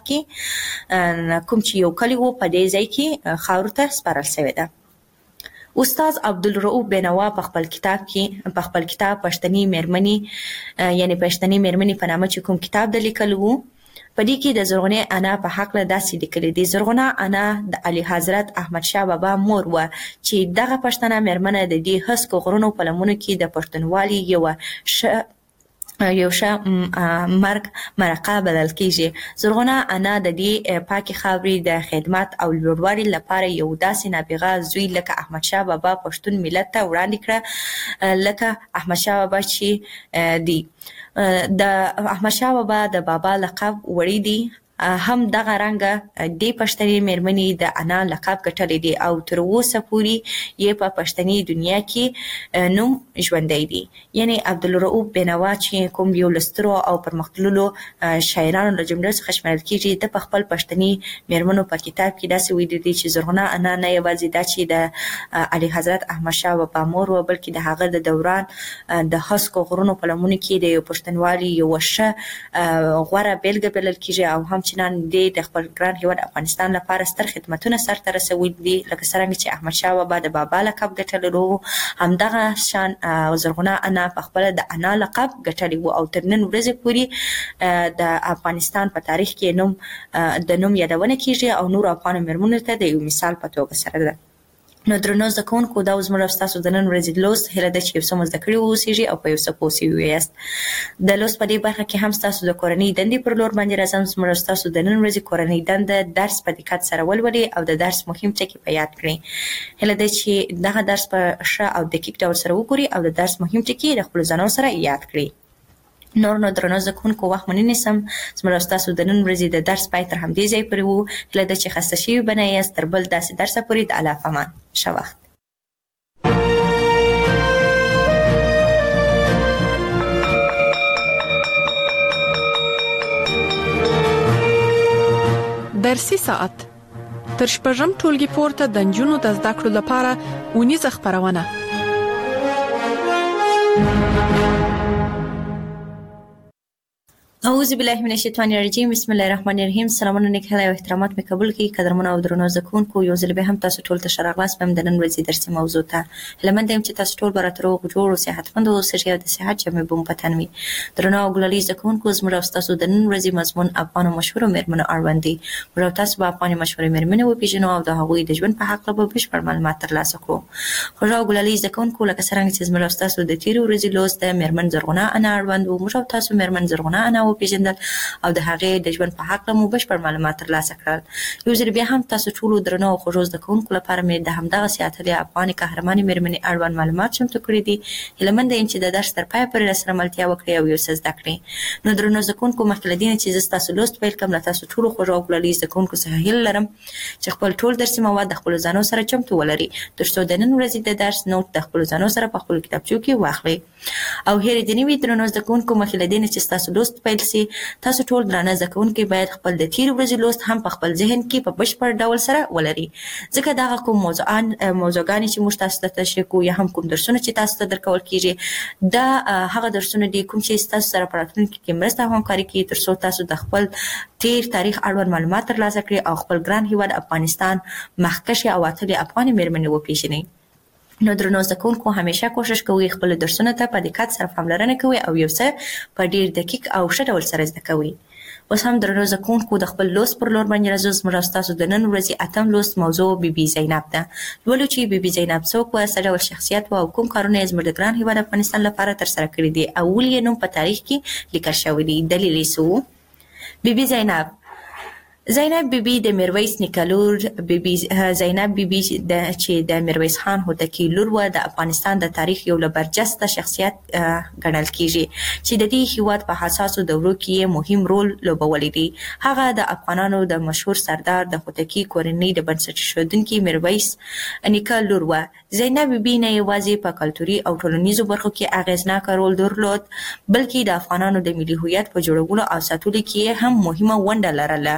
کې کوم چې یو کلی و په دې ځای کې خاورو ته سپارل شوی ده. استاد عبدالرؤف بینوا په خپل کتاب کې په خپل کتاب پښتني مېرمنې یعنی پښتني مېرمنې په نامه چې کوم کتاب د لیکلو و، په دې کې د زرغونې انا په هکله داسې لیکلي دي: زرغونه انا د اعلی حضرت احمد شاه بابا مور وه چې دغه پښتنه مېرمنه د دې هسکو غرونو په لمنو کې د پښتونوالي یوه ښه یو ښه مرګ مرقه بلل کېږي. زرغونه انا د دې پاکې خاورې د خدمت او لوړوالي لپاره یو داسې نابغه زوی لکه احمد شاه بابا پښتون ملت ته وړاندې کړه، لکه احمد شاه بابا چې دی. د احمد شاه بابا د بابا لقب وړی دی، هم دغه رنګه دې پښتني مېرمنې د انا لقب ګټلی دی او تر اوسه پورې یې په پښتني دنیا کې نوم ژوندی دی. یعنی عبدالرؤف بینوا چې کوم یو له سترو او پرمختللو شاعرانو له جملو څخه شمیرل کېږي، د په خپل پښتني مېرمنو په کتاب کې داسې ویلي دي چې زرغونه انا نه یوازې دا چې د اعلی حضرت احمد شاه بابا مور وه بلکې د هغه د دوران د هسکو غرونو په لمنو کې د یو پښتونوالي یوه ښه غوره بېلګه بلل کېږي او هم چې نن دې د خپل ګران هیواد افغانستان لپاره ستر خدمتونه سرته رسولي دي، لکه څرنګه چې احمد شاه بابا د بابا لقب ګټلی، همدغه شان زرغونه انا په خپله د انا لقب ګټلی و او تر نن ورځې پورې د افغانستان په تاریخ کې نوم د نوم یادونه کېږي او نورو افغانو مېرمنو ته د یو مثال په توګه سره ده. نو درنو زده کوونکو، دا زموږ او ستاسو د نن ورځې لوست هیله ده چې یو څه مو زده کړي واوسیږي او په یو څه پوه سوي یاست. د لوست په دې برخه کې هم ستاسو د کورنۍ دندې پر لور باندې راځم. زموږ او ستاسو د نن ورځې کورنۍ دنده درس په دقت سره ولولئ او د درس مهم ټکي په یاد کړئ. هیله ده چې دغه درس په ښه او دقیق ډول سره وګورئ او د درس مهم ټکي د خپلو ځانونو سره یاد کړئ. نور نو درنو زده کوونکو، وخت مو نه نیسم. زموږ او ستاسو د نن ورځې د درس پای تر همدې ځای پورې و. هیله ده چې خسته شوي به نه یاست. تر بل داسې درسه پورې د الله په امان. ښه وخت. درسي ساعت تر شپږم ټولګي پورته د نجونو د زده کړو لپاره اونیزه خپرونه. او اعوذ بالله من الشیطان الرجیم بسم الله الرحمن الرحیم. سلامونه نیک هیله او احترامات مې قبول کړئ. قدرمن او درنو زکونکو یو ځل به هم تاسو ټول ته ښه راغلاست په د نن ورځې درسي موضوع ته. هیله مند یم چې تاسو ټول به راته روغ جوړ او صحتمند اوسئ او د صحت جامې به مو په تن وي. درنو او ګلالي زکونکو زموږ او ستاسو د نن ورځې مضمون افغان او مشهورو میرمنو اړوند دی. موږ او تاسو به افغاني مشهورې میرمنې وپېژنو او د هغوی د ژوند په هکله به بشپړ معلومات ترلاسه کړو. خوږ او ګلالي زکونکو لکه څرنګه چې زموږ او ستاسو د تېرې ورځې لوست د میرمن زرغونه انا اړوند و، موږ او تاسو میرمن زرغونه انا وپېژندل او د هغې د ژوند په هکله مو بشپړ معلومات ترلاسه کړل. یو ځل بیا هم تاسو ټولو درنو او خوږو زده کوونکو لپاره مې د همدغسې اتلې افغانې قهرمانې میرمنې اړوند معلومات چمتو کړي دي. هیله منده یم چې د درس تر پایه پورې راسره ملتیا وکړئ او یو څه زده کړئ. نو درنو زده کوونکو مخکې له دې نه چې زه ستاسو لوست پیل کړم له تاسو ټولو خوږو او ګلالي زده کوونکو څخه هیله لرم چې خپل ټول درسي مواد د خپلو ځانو سره چمتو ولرئ تر څو د نن ورځې د درس نوټ د خپلو ځانو سره په خپلو کتابچو کې واخلئ. او هیرې دې نه وي درنو زده کوونکو مخکې له دې نه چې ستاسو لوست پیل سي تاسو ټول درانه زده کوونکي باید خپل د تېرې ورځې لوست هم په خپل ذهن کې په بشپړ ډول سره ولري، ځکه دغه کوم موضوعان موضوعګانې چې موږ تاسو ته تشریح کوو یا هم کوم درسونه چې تاسو ته درکول کېږي دا هغه درسونه دي کوم چې ستاسو سره په راتلونکي کې مرسته او همکاري کوي تر څو تاسو د خپل تېر تاریخ اړوند معلومات ترلاسه کړئ او خپل ګران هېواد افغانستان مخکښې او اتلې افغانې میرمنې وپېژنئ. نو درنو زده کوونکو همیشه کوشش کوئ خپلو درسونو ته په دقت سره پاملرنه کوئ او یو څه په ډېر دقیق او ښه ډول سره زده کوئ. اوس هم درنو زده کوونکو د خپل لوست پر لور باندې راځو. زموږ او ستاسو د نن ورځې اتم لوست موضوع بي بي زینب ده. لولو چې بي بي زینب څوک وه، څه ډول شخصیت وه او کوم کارونه یې زموږ د ګران هېواد افغانستان لپاره ترسره کړي دي او ولې یې نوم په تاریخ کې لیکل شوی دی. دلیل یې څه و؟ بي بي زینب زینب بیبي د میرویس نیکه لور. بیبي زینب بیبي چې د میرویس خان هوتکي لور وه د افغانستان د تاریخ یو له برجسته شخصیت ګڼل کیږي چې د دې هېواد په حساسو دورو کې یې مهم رول لوبولی دی. هغه د افغانانو د مشهور سردار د هوتکي کورنۍ د بنسټ ایښودونکي میرویس نیکه لور وه. زینب بیبي نه یوازې په کلتوري او ټولنیزو برخو کې اغېزناکه رول درلود بلکې د افغانانو د ملي هویت په جوړولو او ساتلو کې هم مهمه ونډه لرله.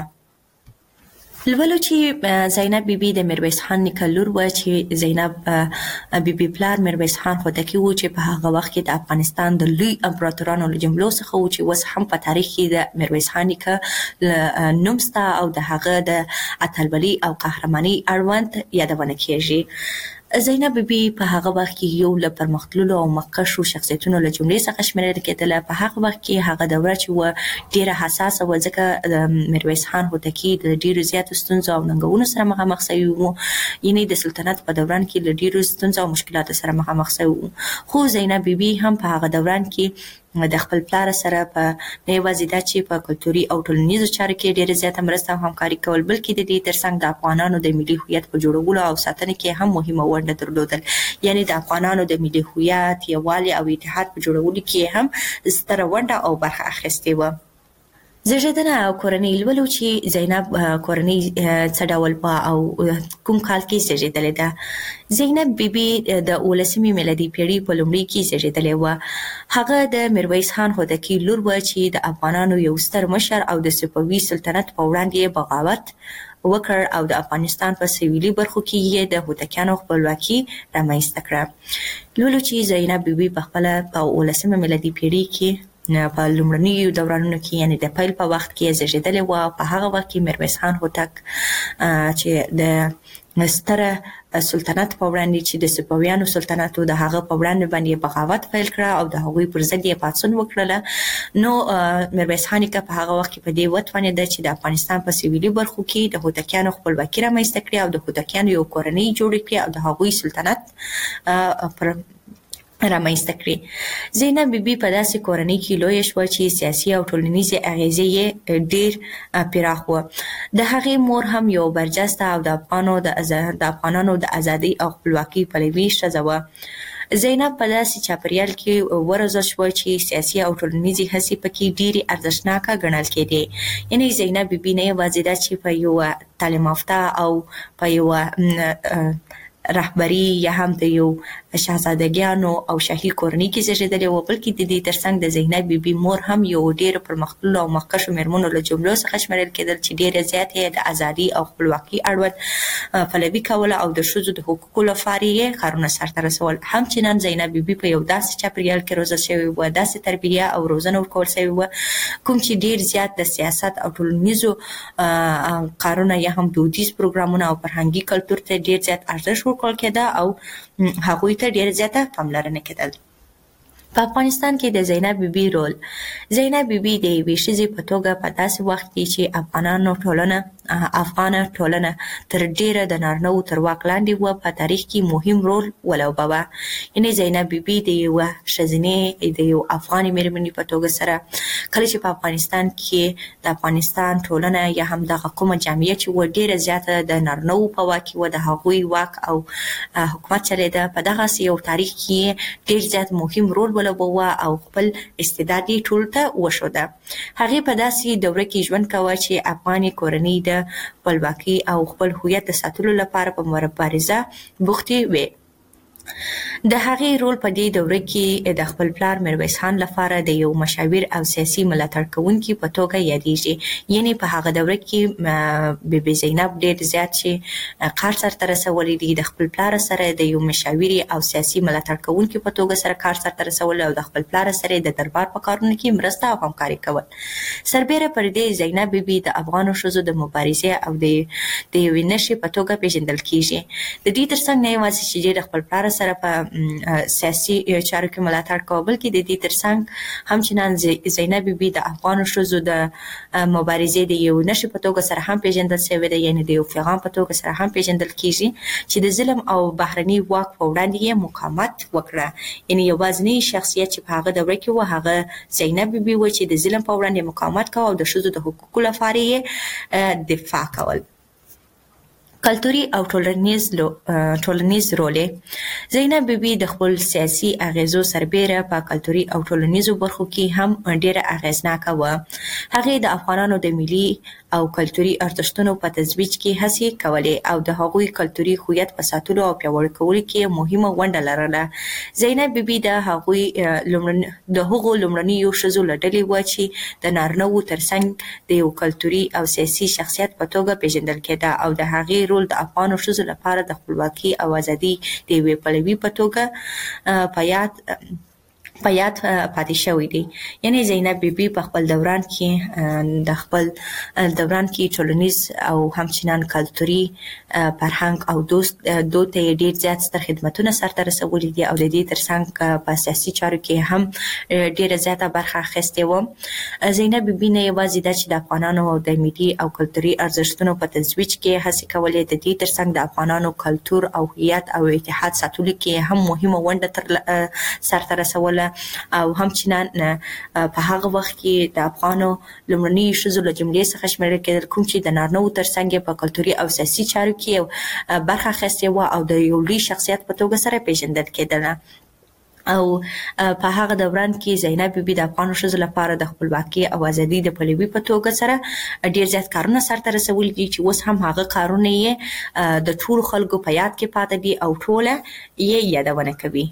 لولو چې زینب بیبي د میرویس خان نیکه لور وه چې زینب بیبي پلار میرویس خان هوتکي و چې په هغه وخت کې د افغانستان د لوی امپراتورانو له جملو څخه و چې اوس هم په تاریخ کې د میرویس خان نیکه نوم شته او د هغه د اتلولۍ او قهرمانۍ اړوند یادونه کیږي. زینب بیبي په هغه وخت کې یو له پرمختللو او مخکښو شخصیتونو له جملې څخه شمیرل کېدله. په هغه وخت کې هغه دوره چې وه ډېره حساسه وه ځکه د میرویس خان هوتکي د ډېرو زیاتو ستونزو او ننګونو سره مخامخ سوي وو، یعنې د سلطنت په دوران کې له ډېرو ستونزو او مشکلاتو سره مخامخ سوي وو. خو زینب بیبي هم په هغه دوران کې د خپل پلار سره په نه یوازې دا چې په کلتوري او ټولنیزو چارو کې ډېره زیاته مرسته او همکاري کول بلکې د دې ترڅنګ د افغانانو د ملي هویت په جوړولو او ساتنه کې هم مهمه ونډه درلودل، یعنې د افغانانو د ملي هویت یووالي او اتحاد په جوړولو کې هم ستره ونډه او برخه اخیستې وه. زیږېدنه او کورنۍ. لولو چې زینب کورنۍ څه ډول وه او کوم کال کې زیږېدلې ده. زینب بیبي د اوولسمې میلادي پیړۍ په لومړي کې زیږېدلې وه. هغه د میرویس خان هوتکي لور وه چې د افغانانو یو ستر مشر او د صفوي سلطنت په وړاندې بغاوت وکړ او د افغانستان په سویلي برخو کې یې د هوتکیانو خپلواکي رامنځته کړه. لولو چې زینب بیبي په خپله په اوولسمه میلادي پیړۍ کې په لومړنیو دورانونو کې یعنې د پیل په وخت کې زیږېدلې وه. په هغه وخت کې میرویس خان هوتک چې د ستره سلطنت په وړاندې چې د صفویانو سلطنت و د هغه په وړاندې باندې بغاوت پیل کړه او د هغوی پر ضد یې پاڅون وکړله. نو میرویس خان نیکه په هغه وخت کې په دې وتوانېده چې د افغانستان په سویلي برخو کې د هوتکیانو خپلواکي رامنځته کړي او د هوتکیانو یو کورنۍ جوړه کړي او د هغوی سلطنت پر رامنځته کړي. زینب بیبي په داسې کورنۍ کې لویه شوه چې سیاسي او ټولنیزې اغېزې یې ډېر پراخ وه. د هغې مور هم یو برجسته او د افغانو د افغانانو د ازادۍ او خپلواکۍ پلوي ښځه وه. زینب په داسې چاپریال کې وروزل شوه چې سیاسي او ټولنیزې هڅې پکې ډېرې ارزښتناکه ګڼل کېدې. یعنې زینب بیبي نه یوازې دا چې په یوه تعلیم یافته او په یوه رهبری یا هم د یو شاهزادګانو او شاهي کورنۍ کې زیږېدلې و، بلکې د دې ترڅنګ د زینب بیبي مور هم یو ډېر پرمختللو او مخکښو مېرمنو له جملو څخه شمیرل کېدل چې ډېره زیاتې د ازادي او خپلواکۍ اړوند پلوي کوله او د ښځو د حقوقو لپاره یې کارونه سرته رسول. همچنان زینب بیبي په یو داسې چاپریال کې روزل شوې وه، داسې تربیه او روزنه ورکول شوې وه کوم چې ډېر زیات د سیاست او ټولنیزو کارونه یا هم دودیز پروګرامونه او فرهنګي کلتور ته ډېر زیات ارزښت ورکول کېده او هغوی ته ډېر زیاته پاملرنه کېدل. په افغانستان کې د زینب بیبي رول. زینب بیبي د یوې ښځې په توګه په داسې وخت کې چې افغانانو ټولنه افغانه ټولنه تر ډیره د نارینه‌وو تر واک لاندې وه په تاریخ کې مهم رول ولوباوه. یعنې زینب بیبي د یوه ښځینې د یو افغانې مېرمنې په توګه سره کله چې په افغانستان کې د افغانستان ټولنه یا هم دغه کومه جامعه چې وه ډیره زیاته د نارینه‌وو په واک کې وه، د هغوی واک او حکومت چلېده، په دغسې یو تاریخ کې ډیر زیات مهم رول ولوباوه او خپل استعداد یې ټولو ته وښوده. هغې په داسې دوره کې ژوند کوه چې افغانې کورنۍ د خپلواکۍ او خپل هویت د ساتلو لپاره په مبارزه بوختې وې. د هغې رول په دې دوره کې د خپل پلار میرویس خان لپاره د یو مشاور او سیاسي ملاتړ کوونکي په توګه یادېږي. یعنې په هغه دوره کې بی بي زینب ډېر زیات چې کار سرته رسولی دی، د خپل پلار سره د یو مشاوري او سیاسي ملاتړ کوونکي په توګه سره کار سرته رسول او د خپل پلار سره د دربار په کارونو کې مرسته او همکاري کول. سربیره پر دې زینب بیبي د افغانو ښځو د مبارزې او د د یوې نښې په توګه پیژندل کیږي. د دې ترڅنګ نه یوازې چې د خپل پلار سره په سیاسي چارو کې ملاتړ کوه، بلکې د دې ترڅنګ همچنان زینب بیبي د افغانو ښځو د مبارزې د یو نښې په توګه سره هم پیژندل شوې ده، یعنې د یو پیغام په توګه سره هم پیژندل کیږي چې د ظلم او بهرني واک په وړاندې یې مقاومت وکړه. یعنې یوازینی شخصیت چې په هغه دوره کې و هغه زینب بیبي و چې د ظلم په وړاندې مقاومت کوه او د ښځو د حقوقو لپاره یې دفاع کول. کلتوري او ټولنیز ټولنیز رول. زینب بیبي د خپل سیاسي اغیزو سربیره په کلتوري او ټولنیزو برخو کې هم ډیره اغیزناکه وه. هغې د افغانانو د ملي او کلتوري ارزښتونو په ترویج کې هڅې کولې او د هغوی کلتوري هویت په ساتلو او پیاوړي کولو کې مهمه ونډه لرله. زینب بیبي د هغوی د هغو لومړنیو ښځو له ډلې وه چې د نارینه‌وو ترڅنګ د یو کلتوري او سیاسي شخصیت په توګه پیژندل کېده او د هغې رول د افغانو ښځو لپاره د خپلواکۍ او ازادۍ د یوې پلوي په توګه په یاد په یاد پاتې شوی دی. یعنې زینب بیبي په خپل دوران کې د خپل دوران کې ټولنیز او همچنان کلتوري فرهنګ او دوست دود ته ډېر زیات ستر خدمتونه سرته رسولي دي او د دې ترڅنګ په سیاسي چارو کې هم ډېره زیاته برخه اخیستې وه. زینب بیبي نه یوازې دا چې د افغانانو او د ملي او کلتوري ارزښتونو په ترویج کې هڅې کولې، د دې ترڅنګ د افغانانو کلتور او هویت او اتحاد ساتلو کې هم مهمه ونډه سرته رسوله او همچنان په هغه وخت کې د افغانو لومړني ښځو له جملې څخه شمیرل کېدل کوم چې د نارینه‌وو ترڅنګ په کلتوري او سیاسي چارو کې برخه اخیستې وه او د یو لوی شخصیت په توګه سره پیژندل کېدله. او په هغه دوران کې زینب بیبي د افغانو ښځو لپاره د خپلواکۍ او ازادۍ د پلوي په توګه سره ډېر زیات کارونه سرته رسولي دي چې اوس هم هغه کارونه یې د ټولو خلکو په یاد کې پاتې دي او ټوله یې یادونه کوي.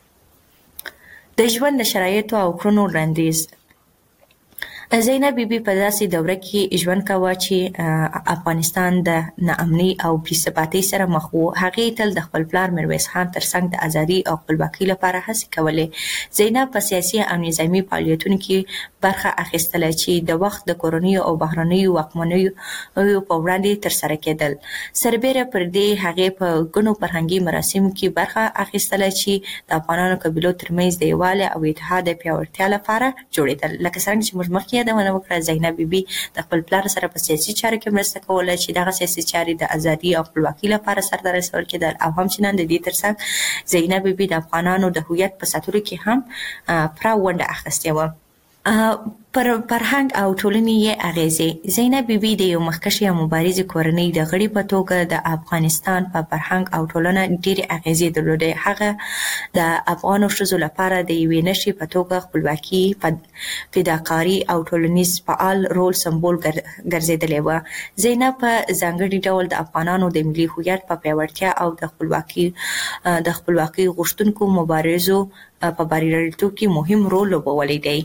د ژوند د شرایطو او کړنو وړاندیز. زینب بیبي په داسې دوره کې ژوند کوه چې افغانستان د ناامنۍ او بې ثباتۍ سره مخ و. هغې تل د خپل پلار میرویس خان ترڅنګ د ازادۍ او خپلواکۍ لپاره هڅې کولې. زینب په سیاسي او نظامي فعالیتونو کې برخه اخیستله چې د وخت د کورنیو او بهرنیو واکمنیو په وړاندې ترسره کېدل. سربیره پر دې هغې په ګڼو فرهنګي مراسمو کې برخه اخیستله چې د افغانانو قبیلو ترمنځ د یووالي او اتحاد د پیاوړتیا لپاره جوړېدل. لکه څرنګه چې موږ مخکې یادونه وکړه، زینب بیبي د خپل پلار سره په سیاسي چارو کې مرسته کوله چې دغه سیاسي چارې د ازادۍ او خپلواکۍ لپاره سرته رسول کېدل او همچنان د دې ترڅنګ زینب بیبي د افغانانو د هویت په ساتلو کې هم پوره ونډه اخیستې وه. پر فرهنګ او ټولنې یې اغیزې. زینب بیبي د یو مخکښې او مبارزې کورنۍ د غړي په توګه د افغانستان په فرهنګ او ټولنه ډېرې اغیزې درلودې. هغه د افغانو ښځو لپاره د یوې نښې په توګه خپلواکي، فداکاري او ټولنیز فعال رول سمبول ګرځېدلې وه. زینب په ځانګړي ډول د افغانانو د ملي هویت په پیاوړتیا او د خپلواکي د خپلواکۍ غوښتونکو مبارزو په بریالیتوب کې مهم رول لوبولی دی.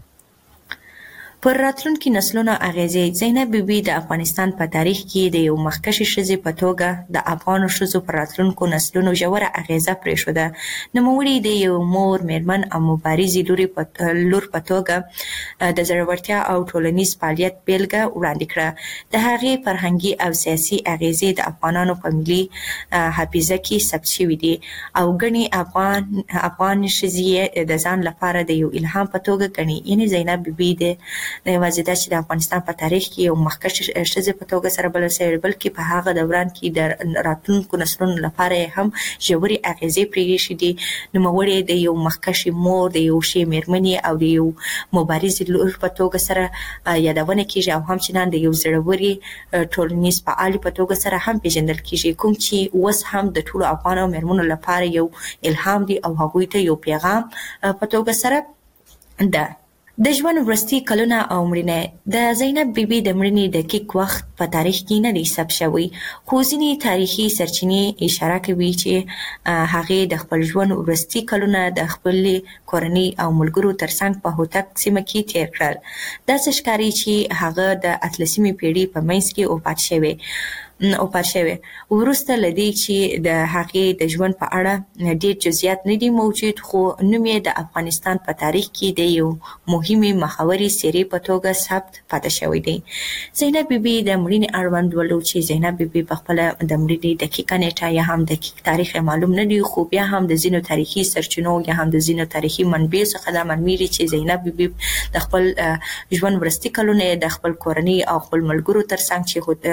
پر راتلونکي نسلونو اغیزې. زینب بیبي د افغانستان په تاریخ کې د یو مخکښې ښځې په توګه د افغانو ښځو پر راتلونکو نسلونو ژوره اغیزه پرېښوده. نوموړې د یو مور، میرمن او مبارزې لور په توګه د زړورتیا او ټولنیز فعالیت بیلګه وړاندې کړه. د هغې فرهنګي او سیاسي اغیزې د افغانانو په ملي حافظه کې ثبت شوي دي او ګڼې افغان افغان ښځې د ځان لپاره د یو الهام په توګه ګڼي. یعنې زینب بیبي د نه یوازې دا چې د افغانستان په تاریخ کې یو مخکښې ښځې په توګه سره بلل شوې، بلکې په هغه دوران کې د راتلونکو نسلونو لپاره یې هم ژورې اغیزې پرېښې دي. نوموړې د یو مخکښې مور، د یو ښې مېرمنې او د یو مبارزې لور په توګه سره یادونه کېږي او همچنان د یو زړورې ټولنیز فعالې په توګه سره هم پېژندل کېږي، کوم چې اوس هم د ټولو افغانو مېرمنو لپاره یو الهام دی او هغوی ته یو پیغام په توګه سره ده. د ژوند وروستي کلونه او مړینه. د زینب بیبي د مړینې دقیق وخت په تاریخ کې نه دی ثبت شوی، خو ځینې تاریخي سرچینې اشاره کوي چې هغې د خپل ژوند وروستي کلونه د خپلې کورنۍ او ملګرو ترڅنګ په هوتک سیمه کې تیر کړل. داسې ښکاري چې هغه د اتلسمې پیړۍ په منځ کې وفات شوی وفات شوی. وروسته له دې چې د هغې د ژوند په اړه ډېر جزئیات نه دي موجود، خو نوم یې د افغانستان په تاریخ کې د یو مهمې مخورې څېرې په توګه ثبت پاتې شوی دی. زینب بیبي د مړینې اړوند ولو چې زینب بیبي په خپله د مړینې دقیقه نیټه یا هم دقیق تاریخ معلوم نه دی، خو بیا هم د ځینو تاریخي سرچینو یا هم د ځینو تاریخي منبعو څخه دا معلومیږي چې زینب بیبي د خپل ژوند وروستي کلونه د خپل کورنۍ او خپل ملګرو ترڅنګ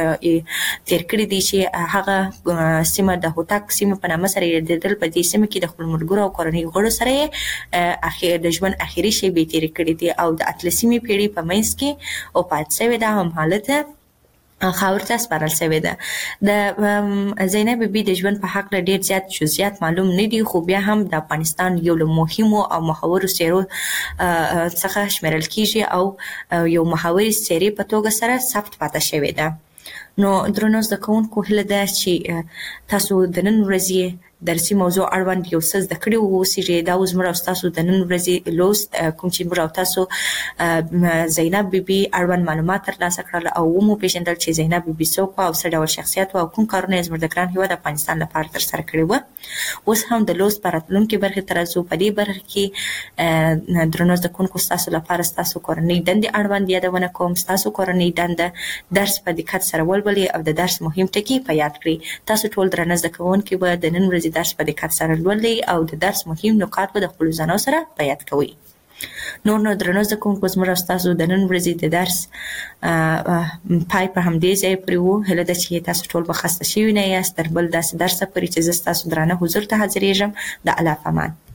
چې تیر کړي دي چې هغه سیمه د هوتک سیمه په نامه سره یادېدل. په دې سیمه کې د خپل ملګرو او کورنۍ غړو سره یې اخر د ژوند اخري شېبې تېرې کړي دي او د اتلسمې پیړۍ په منځ کې وفات شوې ده، هم حالت خاورو ته سپارل شوې ده. د زینب بیبي د ژوند په هکله ډېر زیات جزئیات معلوم نه دي، خو بیا هم د افغانستان یو له مهمو او محورو څېرو څخه شمیرل کېږي او یو محوري څېرې په توګه سره ثبت پاتې شوې ده. نو درنو زده کوونکو، هیله ده چې تاسو د نن ورځې درسي موضوع اړوند یو څه زده کړي واوسئ. دا اوس زموږ او ستاسو د نن ورځې لوست کوم چې موږ او تاسو زینب بیبي اړوند معلومات ترلاسه کړل او ومو پېژندل چې زینب بیبي څوک وه او څه ډول شخصیت وه او کوم کارونه یې زموږ د ګران هېواد افغانستان لپاره ترسره کړي وه. اوس هم د لوست په راتلونکې برخې ته راځو. په دې برخه کې درنو زده کوونکو، ستاسو لپاره ستاسو کورنۍ دندې اړوند یادونه کوم. ستاسو کورنۍ دنده درس په دقت سره ولولئ او د درس مهم ټکي په یاد کړئ. تاسو ټول درنه زده کوونکي به د نن ورځې درس په دقت سره لولئ او د درس مهم نکات به د خپلو ځانو سره په یاد کوئ. نور نو درنو زده کوونکو، زموږ او ستاسو د نن ورځې د درس پای په همدې ځای پورې و. هیله ده چې تاسو ټول به خسته شوي نه یاست. تر بل داسې درسه پورې چې زه ستاسو درانه حضور ته حاضرېږم، د الله په امان.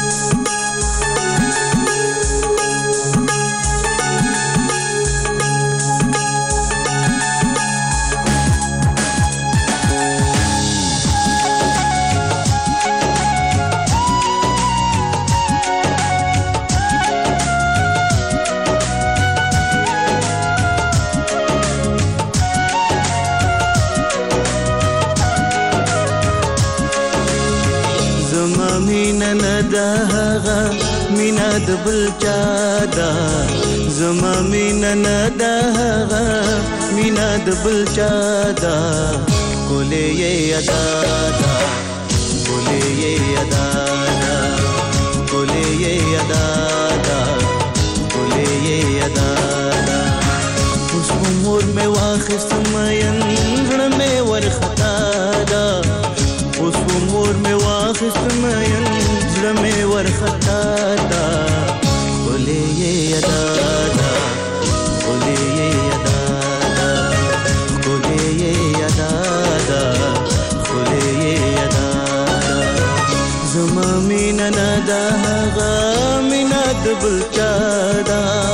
مینا د بل چا دا زما مینا نه دا مینا د بل چا دا کولې یې ادا دا کولې یې ادا دا کولې یې ادا دا کولې یې ادا دا اوس عمر مې واخست مېن غړ مې ورختا دا اوس عمر مې واخست مېن غړ مې ورختا دا کولې یې ادا دا کولې یې ادا دا کولې یې ادا دا کولې یې ادا دا زما مینا نه دا غا مینا د بل چا دا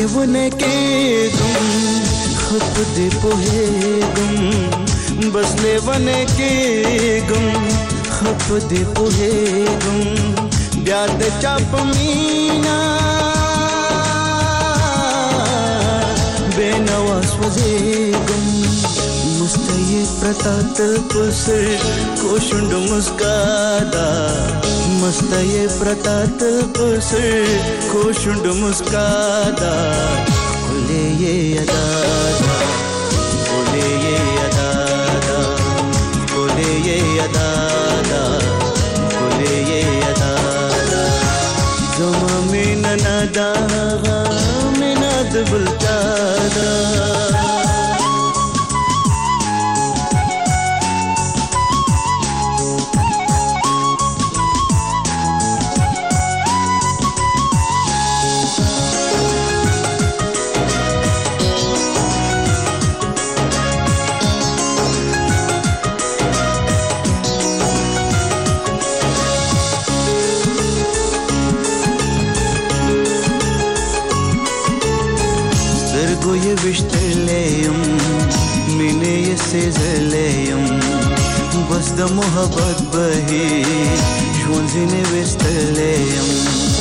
लेवने के गुम खप दे पोहे गुम बस लेवने के गुम खप दे पोहे गुम ब्याद चाप मीना बेनवा स्वजे गुम मुस्तये प्रतात पुसर कोशुंड मुस्कादा मस्तये प्रतात पुसर कोशुंड मुस्कादा कोले ये अदादा कोले ये अदादा कोले ये अदादा कोले ये अदादा जमा में ननादा में नद बुलचादा ये विश्तलेयम मिने ये सेजलेयम बस द मोहब्बत बही शोंजिने विश्तलेयम